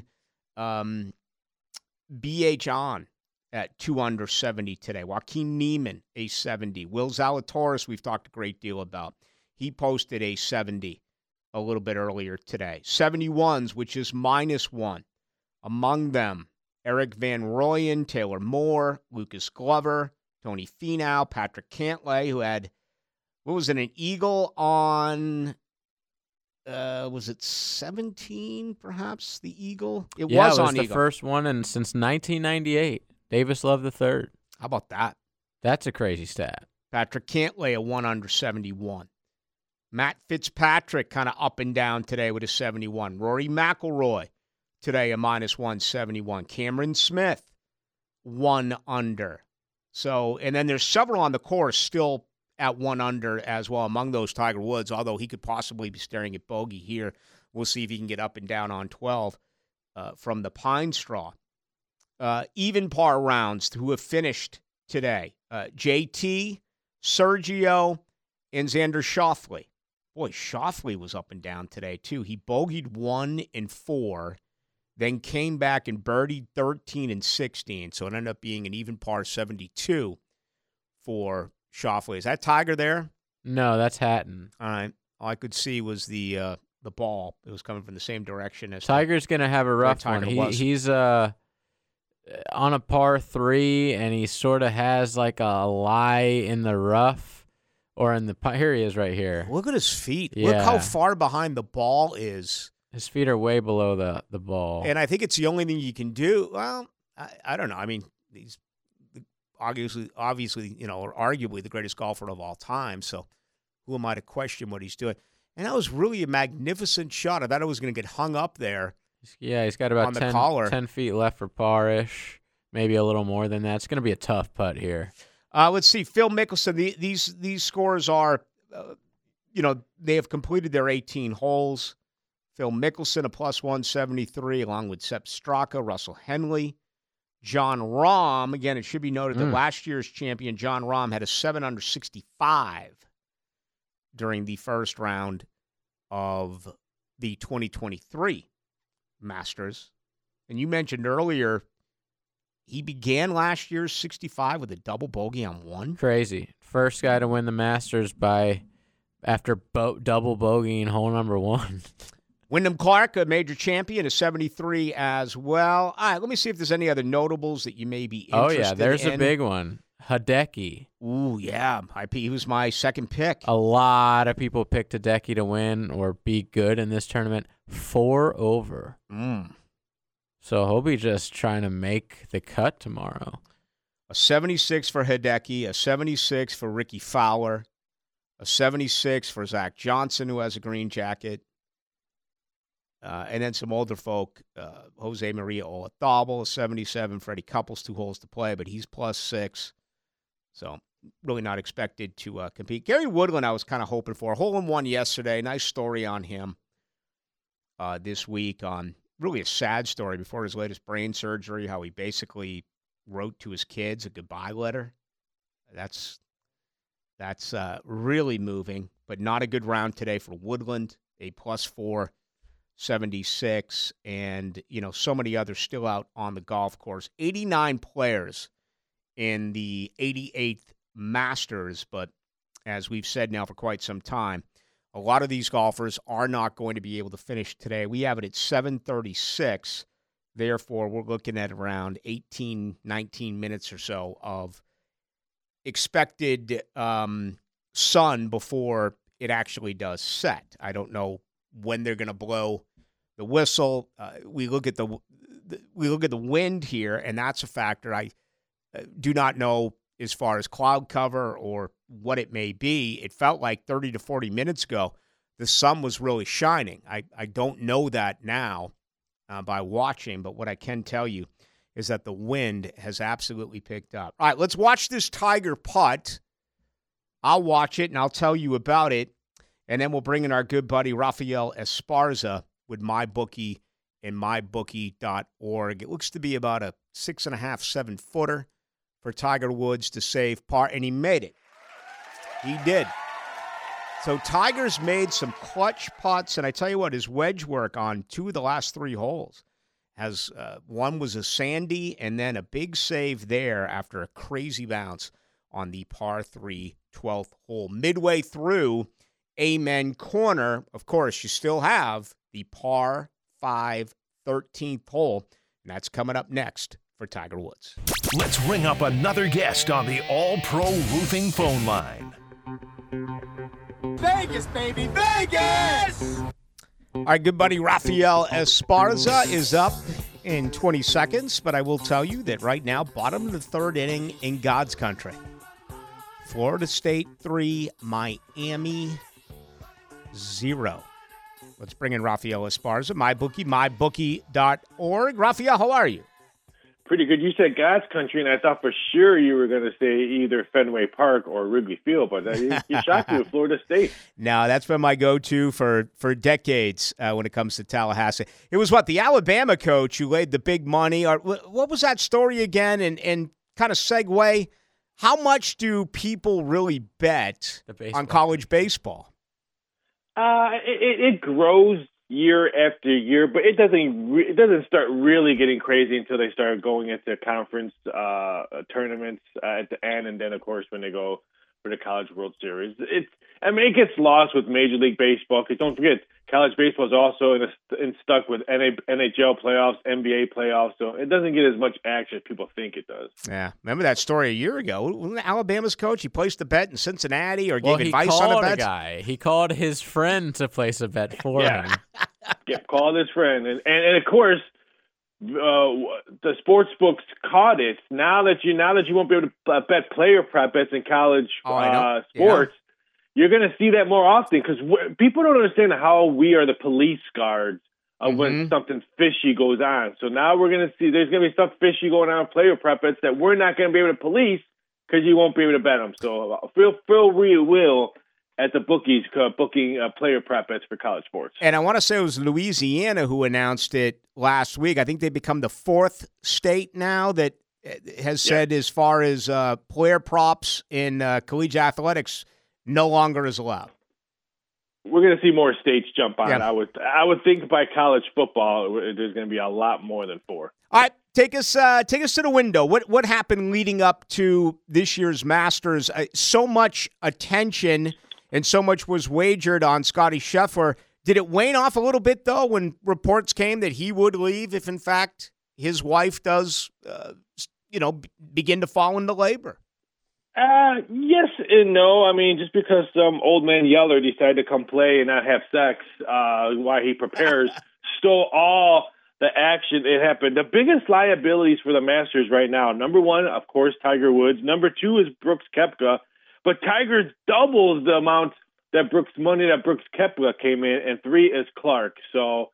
B.H. On at 2 under 70 today. Joaquin Niemann, a 70. Will Zalatoris, we've talked a great deal about. He posted a 70 a little bit earlier today. 71s, which is -1. Among them, Eric Van Rooyen, Taylor Moore, Lucas Glover, Tony Finau, Patrick Cantlay, who had, an eagle on, was it 17, perhaps, the eagle? It was on eagle. The first one since 1998. Davis Love III. How about that? That's a crazy stat. Patrick Cantlay, a 1 under 71. Matt Fitzpatrick kind of up and down today with a 71. Rory McIlroy today, a -171. Cameron Smith, 1 under. So, and then there's several on the course still at 1 under as well. Among those, Tiger Woods, although he could possibly be staring at bogey here. We'll see if he can get up and down on 12 from the pine straw. Even par rounds who have finished today. JT, Sergio, and Xander Schauffele. Boy, Schauffele was up and down today, too. He bogeyed 1 and 4, then came back and birdied 13 and 16. So it ended up being an even par 72 for Schauffele. Is that Tiger there? No, that's Hatton. All right. All I could see was the ball. It was coming from the same direction as Tiger's going to have a rough one. He's on a par 3, and he sort of has like a lie in the rough Or here he is right here. Look at his feet. Yeah. Look how far behind the ball is. His feet are way below the ball. And I think it's the only thing you can do. Well, I don't know. I mean, he's obviously, or arguably the greatest golfer of all time. So who am I to question what he's doing? And that was really a magnificent shot. I thought it was going to get hung up there. Yeah, he's got about 10 feet left for par-ish, maybe a little more than that. It's going to be a tough putt here. Let's see. Phil Mickelson, these scores are, they have completed their 18 holes. Phil Mickelson, a plus 173, along with Sepp Straka, Russell Henley, Jon Rahm. Again, it should be noted that last year's champion, Jon Rahm, had a 7 under 65 during the first round of the 2023 Masters. And you mentioned earlier, he began last year's 65 with a double bogey on one. Crazy. First guy to win the Masters after double bogeying hole number one. Wyndham Clark, a major champion, is 73 as well. All right, let me see if there's any other notables that you may be interested in. Oh, yeah, there's a big one. Hideki. Ooh, yeah. He was my second pick. A lot of people picked Hideki to win or be good in this tournament. 4 over. So he'll be just trying to make the cut tomorrow. A 76 for Hideki, a 76 for Ricky Fowler, a 76 for Zach Johnson, who has a green jacket, and then some older folk, Jose Maria Olazabal, a 77, Freddie Couples, 2 holes to play, but he's plus 6. So really not expected to compete. Gary Woodland I was kind of hoping for. Hole-in-one yesterday. Nice story on him this week on really a sad story before his latest brain surgery, how he basically wrote to his kids a goodbye letter. That's really moving, but not a good round today for Woodland, a plus 476, and, so many others still out on the golf course. 89 players in the 88th Masters, but as we've said now for quite some time, a lot of these golfers are not going to be able to finish today. We have it at 7:36. Therefore, we're looking at around 18, 19 minutes or so of expected sun before it actually does set. I don't know when they're going to blow the whistle. We look at the wind here, and that's a factor. I do not know as far as cloud cover or what it may be. It felt like 30 to 40 minutes ago the sun was really shining. I don't know that now by watching, but what I can tell you is that the wind has absolutely picked up. All right, let's watch this Tiger putt. I'll watch it, and I'll tell you about it, and then we'll bring in our good buddy Rafael Esparza with MyBookie and MyBookie.org. It looks to be about a 6.5, 7-footer for Tiger Woods to save par, and he made it. He did. So Tiger's made some clutch putts, and I tell you what, his wedge work on 2 of the last 3 holes has one was a sandy and then a big save there after a crazy bounce on the par 3 12th hole. Midway through Amen Corner, of course, you still have the par 5 13th hole, and that's coming up next for Tiger Woods. Let's ring up another guest on the All-Pro Roofing phone line. Vegas, baby, Vegas! All right, good buddy Rafael Esparza is up in 20 seconds, but I will tell you that right now, bottom of the 3rd inning in God's country. Florida State 3, Miami 0. Let's bring in Rafael Esparza, MyBookie, MyBookie.org. Rafael, how are you? Pretty good. You said God's country, and I thought for sure you were going to say either Fenway Park or Wrigley Field, but you shocked me with Florida State. No, that's been my go-to for decades when it comes to Tallahassee. It was the Alabama coach who laid the big money. Or what was that story again? And kind of segue, how much do people really bet on college baseball? It grows year after year, but it doesn't start really getting crazy until they start going into conference tournaments at the end, and then of course when they go for the College World Series. It gets lost with Major League Baseball because don't forget, college baseball is also stuck with NHL playoffs, NBA playoffs, so it doesn't get as much action as people think it does. Yeah, remember that story a year ago? Wasn't Alabama's coach? He placed a bet in Cincinnati or gave advice on a bet. He called his friend to place a bet for him. Yeah, called his friend, and of course, the sports books caught it. Now that you won't be able to bet player prop bets in college sports. Yeah. You're going to see that more often because people don't understand how we are the police guards of when something fishy goes on. So now we're going to see there's going to be stuff fishy going on in player prop bets that we're not going to be able to police because you won't be able to bet them. So feel free will at the bookies booking player prop bets for college sports. And I want to say it was Louisiana who announced it last week. I think they become the 4th state now that has said as far as player props in collegiate athletics no longer is allowed. We're going to see more states jump on it. I would think by college football, there's going to be a lot more than 4. All right, take us to the window. What happened leading up to this year's Masters? So much attention and so much was wagered on Scottie Scheffler. Did it wane off a little bit, though, when reports came that he would leave if, in fact, his wife does, begin to fall into labor? Yes and no. I mean, just because some old man Yeller decided to come play and not have sex while he prepares stole all the action. It happened. The biggest liabilities for the Masters right now, number 1, of course, Tiger Woods. Number 2 is Brooks Koepka. But Tiger doubles the amount that Brooks Koepka came in, and 3 is Clark. So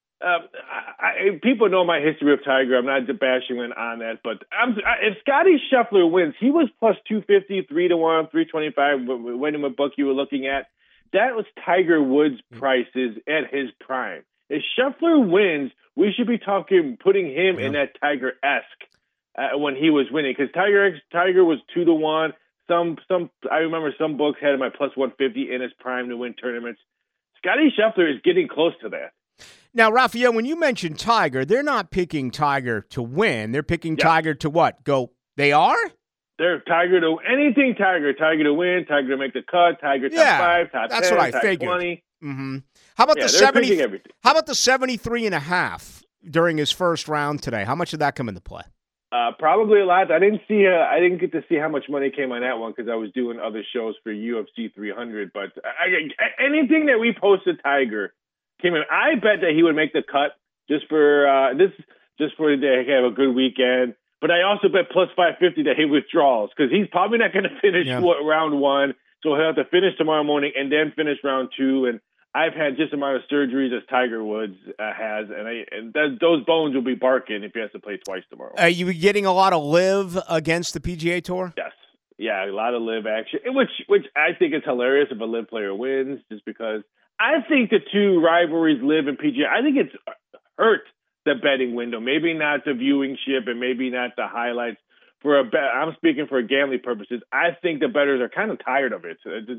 people know my history of Tiger. I'm not bashing him on that, but if Scottie Scheffler wins, he was plus 250, 3-1, 325. Winning what book you were looking at, that was Tiger Woods prices at his prime. If Scheffler wins, we should be putting him in that Tiger-esque when he was winning, because Tiger was 2-1. I remember some books had him at plus 150 in his prime to win tournaments. Scottie Scheffler is getting close to that. Now, Raphael, when you mention Tiger, they're not picking Tiger to win. They're picking Tiger to what? They are? They're Tiger to anything Tiger. Tiger to win, Tiger to make the cut, Tiger top 5, top 10, that's what I top figured. 20. Mm-hmm. How about the 70? How about the 73.5 during his first round today? How much did that come into play? Probably a lot. I didn't get to see how much money came on that one because I was doing other shows for UFC 300. But anything that we posted Tiger came in. I bet that he would make the cut just for to have a good weekend. But I also bet plus 550 that he withdrawals because he's probably not going to finish round 1. So he'll have to finish tomorrow morning and then finish round 2. And I've had just the amount of surgeries as Tiger Woods has, and those bones will be barking if he has to play twice tomorrow. Are you getting a lot of live against the PGA Tour? Yes. Yeah, a lot of live action, which I think is hilarious if a live player wins, just because I think the two rivalries, live and PGA, I think it's hurt the betting window. Maybe not the viewership and maybe not the highlights. I'm speaking for gambling purposes. I think the bettors are kind of tired of it.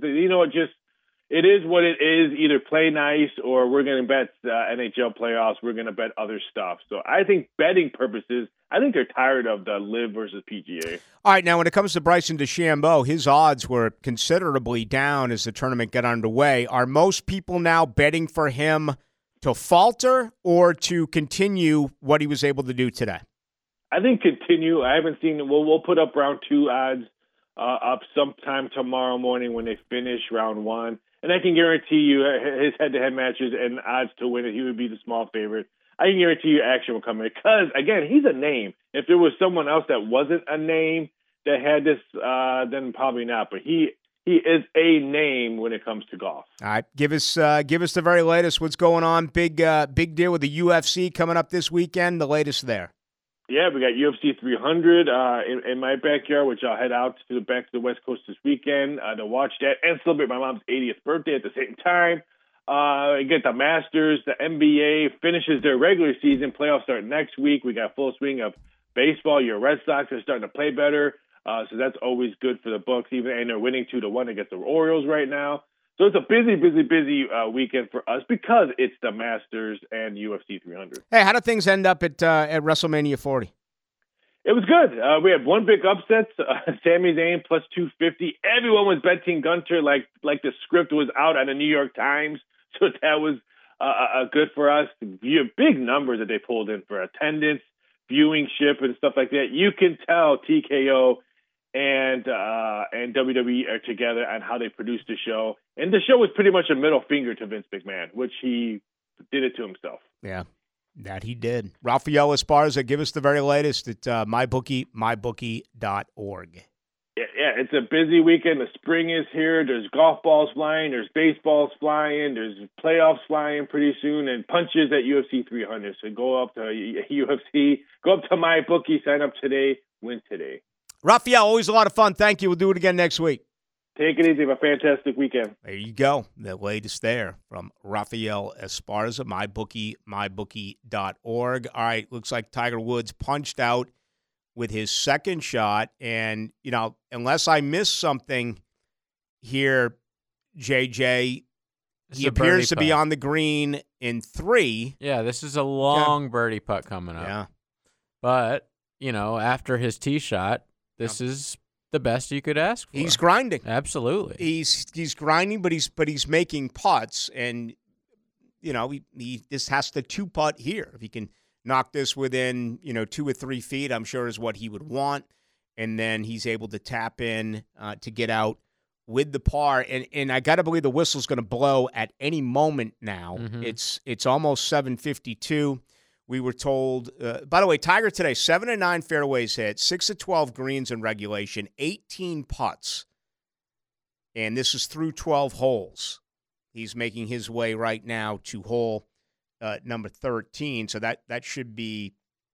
It is what it is. Either play nice or we're going to bet NHL playoffs. We're going to bet other stuff. So I think betting purposes, I think they're tired of the live versus PGA. All right, now when it comes to Bryson DeChambeau, his odds were considerably down as the tournament got underway. Are most people now betting for him to falter or to continue what he was able to do today? I think continue. I haven't seen. We'll put up round 2 odds up sometime tomorrow morning when they finish round 1. And I can guarantee you his head-to-head matches and odds to win it, he would be the small favorite. I can guarantee you action will come in because, again, he's a name. If there was someone else that wasn't a name that had this, then probably not. But he is a name when it comes to golf. All right, give us the very latest. What's going on? Big deal with the UFC coming up this weekend. The latest there. Yeah, we got UFC 300 in my backyard, which I'll head out back to the West Coast this weekend to watch that and celebrate my mom's 80th birthday at the same time. Get the Masters, the NBA finishes their regular season. Playoffs start next week. We got full swing of baseball. Your Red Sox are starting to play better, so that's always good for the books. And they're winning 2-1 against the Orioles right now. So it's a busy weekend for us because it's the Masters and UFC 300. Hey, how do things end up at WrestleMania 40? It was good. We had one big upset, Sami Zayn plus 250. Everyone was betting Gunter like the script was out at the New York Times. So that was good for us. Big numbers that they pulled in for attendance, viewingship, and stuff like that. You can tell TKO and WWE are together on how they produced the show. And the show was pretty much a middle finger to Vince McMahon, which he did it to himself. Yeah. That he did. Rafael Esparza, give us the very latest at mybookie.org. Yeah, it's a busy weekend. The spring is here. There's golf balls flying. There's baseballs flying. There's playoffs flying pretty soon, and punches at UFC 300. So go up to UFC, go up to MyBookie, sign up today, win today. Rafael, always a lot of fun. Thank you. We'll do it again next week. Take it easy. Have a fantastic weekend. There you go. The latest there from Rafael Esparza, mybookie.org. All right, looks like Tiger Woods punched out with his second shot. And, unless I missed something here, JJ, he appears to be on the green in 3. Yeah, this is a long birdie putt coming up. Yeah. But, after his tee shot, this is the best you could ask for. He's grinding. Absolutely. He's grinding, but he's making putts, and he just has to 2-putt here. If he can knock this within 2 or 3 feet, I'm sure is what he would want, and then he's able to tap in to get out with the par. And I got to believe the whistle's going to blow at any moment now. Mm-hmm. It's almost 7:52. We were told, by the way, Tiger today, 7 of 9 fairways hit, 6 of 12 greens in regulation, 18 putts. And this is through 12 holes. He's making his way right now to hole number 13. So that should be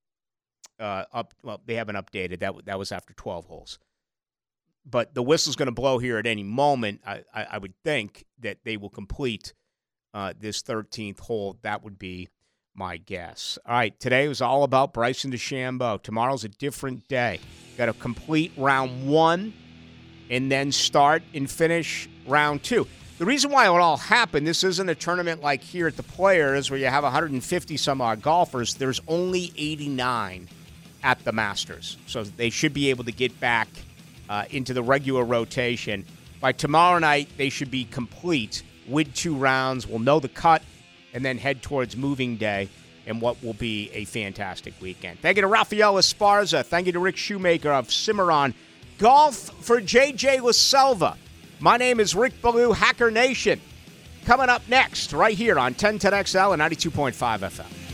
up. Well, they haven't updated. That was after 12 holes. But the whistle's going to blow here at any moment. I would think that they will complete this 13th hole. That would be my guess. All right, today was all about Bryson DeChambeau. Tomorrow's a different day. Got to complete round 1 and then start and finish round 2. The reason why it all happened, this isn't a tournament like here at the Players where you have 150-some-odd golfers. There's only 89 at the Masters. So they should be able to get back into the regular rotation. By tomorrow night, they should be complete with 2 rounds. We'll know the cut and then head towards moving day and what will be a fantastic weekend. Thank you to Rafael Esparza. Thank you to Rick Shoemaker of Cimarron Golf. For JJ LaSelva, my name is Rick Ballou, Hacker Nation. Coming up next, right here on 1010XL and 92.5 FM.